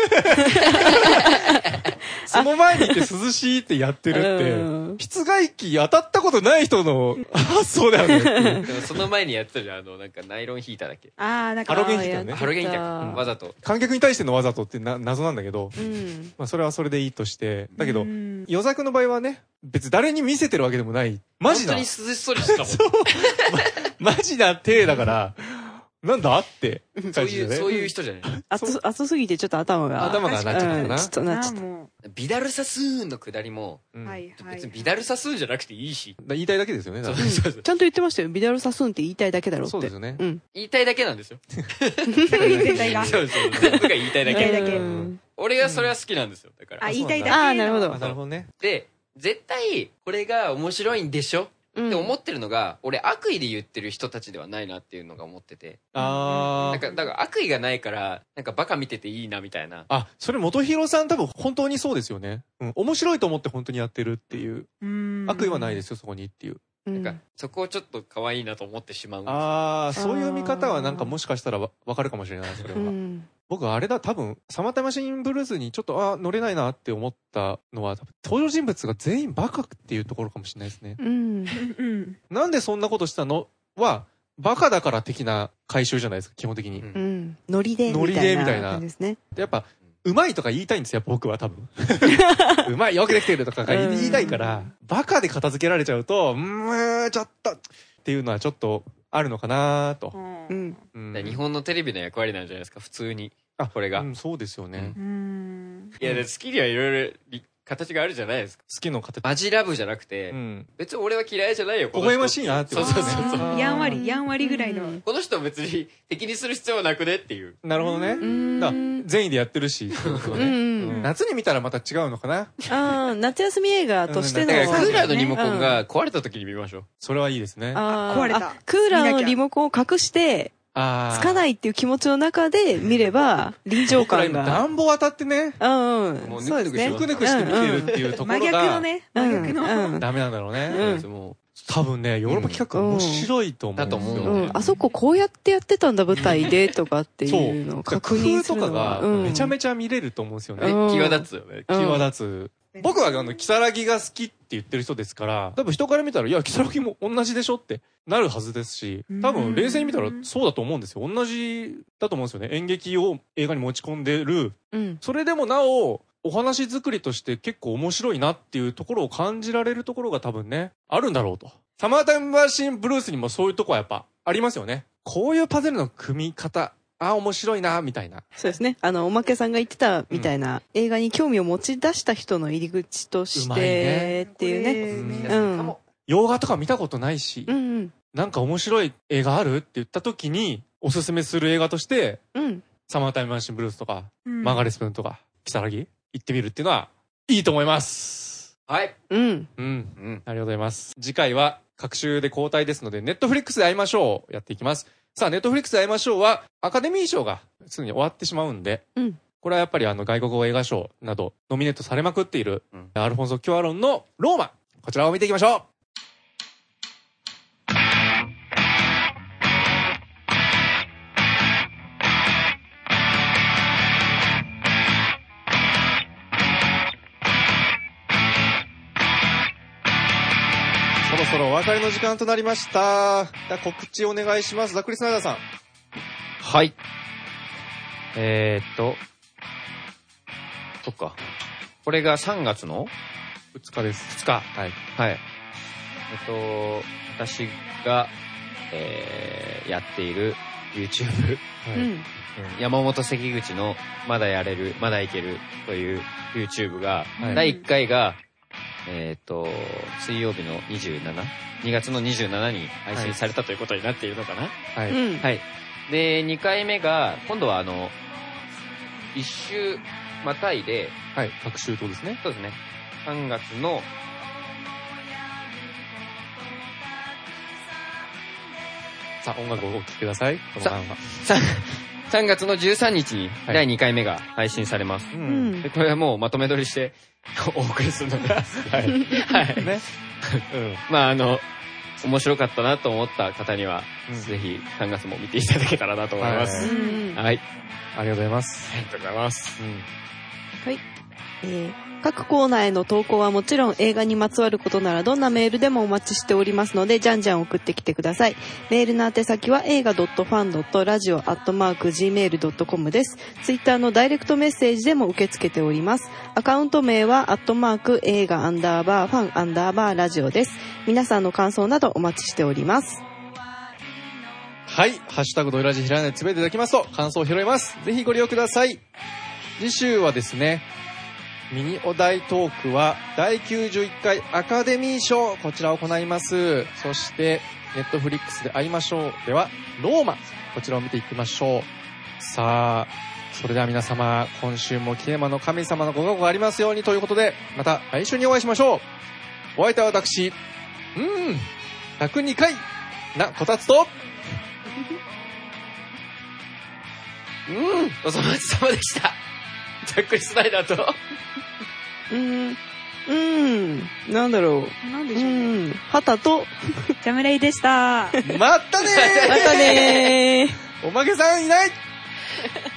その前に行って涼しいってやってるって、室外機当たったことない人の発想だよね。 でもその前にやってたじゃん、なんかナイロンヒーターだっけ。 なんかハロゲンヒーターね。 ハロゲンヒーターわざと。 観客に対してのわざとって謎なんだけど、まあそれはそれでいいとして、だけど、与作の場合はね、別に誰に見せてるわけでもない。マジな。 本当に涼しそうにしたもん。 マジな体だから、なんだってそういう人じゃない。 熱すぎてちょっと頭がなっちゃったな。 ちょっとなっちゃった。 ビダルサスーンの下りも、別にビダルサスーンじゃなくていいし。 言いたいだけですよね。 ちゃんと言ってましたよ。ビダルサスーンって言いたいだけだろうって。 そうですよね。 言いたいだけなんですよ。 全体が。 そうそう。全部が言いたいだけ。俺がそれは好きなんですよ。だから。 言いたいだけ。 なるほど。 なるほどね。 で、絶対これが面白いんでしょって思ってるのが、俺悪意で言ってる人たちではないなっていうのが思ってて。だから悪意がないから、なんかバカ見てていいなみたいな。 それ元弘さん多分本当にそうですよね。面白いと思って本当にやってるっていう。悪意はないですよ、そこにっていう。 なんか、そこをちょっと可愛いなと思ってしまうんですよ。そういう見方はなんかもしかしたらわかるかもしれない、それは。僕あれだ、多分、サマータイムマシンブルースにちょっと、乗れないなって思ったのは、登場人物が全員バカっていうところかもしれないですね。なんでそんなことしたのは、バカだから的な回収じゃないですか、基本的に。 ノリでみたいな。 やっぱ、うまいとか言いたいんですよ、僕は多分。うまい、よくできてるとか言いたいから、バカで片付けられちゃうと、ちょっと、っていうのはちょっとあるのかなと。 日本のテレビの役割なんじゃないですか、普通に。これが。 そうですよね。 いや、好きにはいろいろ形があるじゃないですか。 好きの形。 マジラブじゃなくて、別に俺は嫌いじゃないよ、 微笑ましいなって。 そう。 やんわりぐらいの。 この人を別に敵にする必要はなくねっていう。 なるほどね。善意でやってるし。夏に見たらまた違うのかな。 夏休み映画としての。 クーラーのリモコンが壊れた時に見ましょう。 それはいいですね。 壊れた。 クーラーのリモコンを隠して、つかないっていう気持ちの中で見れば、臨場感が。 暖房当たってね。 そうですね。 ぬくぬくして見てるっていうところが。 真逆のね。真逆の。 ダメなんだろうね。多分ね、ヨーロッパ企画面白いと思うんですよ。 あそここうやってやってたんだ、舞台で、とかっていうのを確認するの工夫とかがめちゃめちゃ見れると思うんですよね。 際立つよね。 際立つ。 僕は如月が好きって言ってる人ですから、多分人から見たら、いや、如月も同じでしょってなるはずですし、多分冷静に見たらそうだと思うんですよ。同じだと思うんですよね。演劇を映画に持ち込んでる。それでもなお、お話作りとして結構面白いなっていうところを感じられるところが多分ね、あるんだろうと。サマータイムマシンブルースにもそういうとこはやっぱありますよね。こういうパズルの組み方、面白いな、みたいな。 そうですね。おまけさんが言ってたみたいな、映画に興味を持ち出した人の入り口としてっていうね。 洋画とか見たことないし、なんか面白い映画あるって言った時に、おすすめする映画として、サマータイムマシンブルースとか、マーガレスプーンとか、如月行ってみるっていうのは、いいと思います。 はい。 ありがとうございます。次回は、各週で交代ですので、ネットフリックスで会いましょう。やっていきます。さあ、ネットフリックスで会いましょうは、アカデミー賞がすぐに終わってしまうんで、これはやっぱり外国語映画賞など、ノミネートされまくっている、アルフォンソ・キュアロンのローマ。こちらを見ていきましょう。そろそろお別れの時間となりました。告知お願いします。ザクリスナイダーさん。 はい。そっか。これが3月の 2日です。 2日。 はい。 はい。私が、やっている YouTube。山本関口のまだやれる、まだいけるという YouTube が、第1回が、水曜日の2月の27に配信されたということになっているのかな。 はい。 はい。で、2回目が、今度は1週またいで、 はい、各週とですね。 そうですね。3月の、 さあ、音楽をお聴きください。この間は。 3月の13日に第2回目が配信されます。でこれはもうまとめ撮りしてお送りするので。はい。はい。ね。まあ面白かったなと思った方には、ぜひ3月も見ていただけたらなと思います。はい。 ありがとうございます。 ありがとうございます。 はい。各コーナーへの投稿はもちろん映画にまつわることならどんなメールでもお待ちしておりますので、じゃんじゃん送ってきてください。メールの宛先は映画 .fan.radio@gmail.com です。ツイッターのダイレクトメッセージでも受け付けております。アカウント名は映画_fan_ラジオです。皆さんの感想などお待ちしております。 はい。ハッシュタグドイラジひらがなでつぶやいていただきますと感想を拾います。ぜひご利用ください。次週はですね、ミニお題トークは第91回アカデミー賞、こちらを行います。そしてネットフリックスで会いましょうではローマ、こちらを見ていきましょう。さあ、それでは皆様、今週もキネマの神様のご加護がありますようにということで、また来週にお会いしましょう。お相手は私、102回なこたつとお粗末様でした。ざっくりスナイダーとなんだろう。 なんでしょう。 ハタとジャムレイでした。 またねー。 またねー。 おまけさんいない。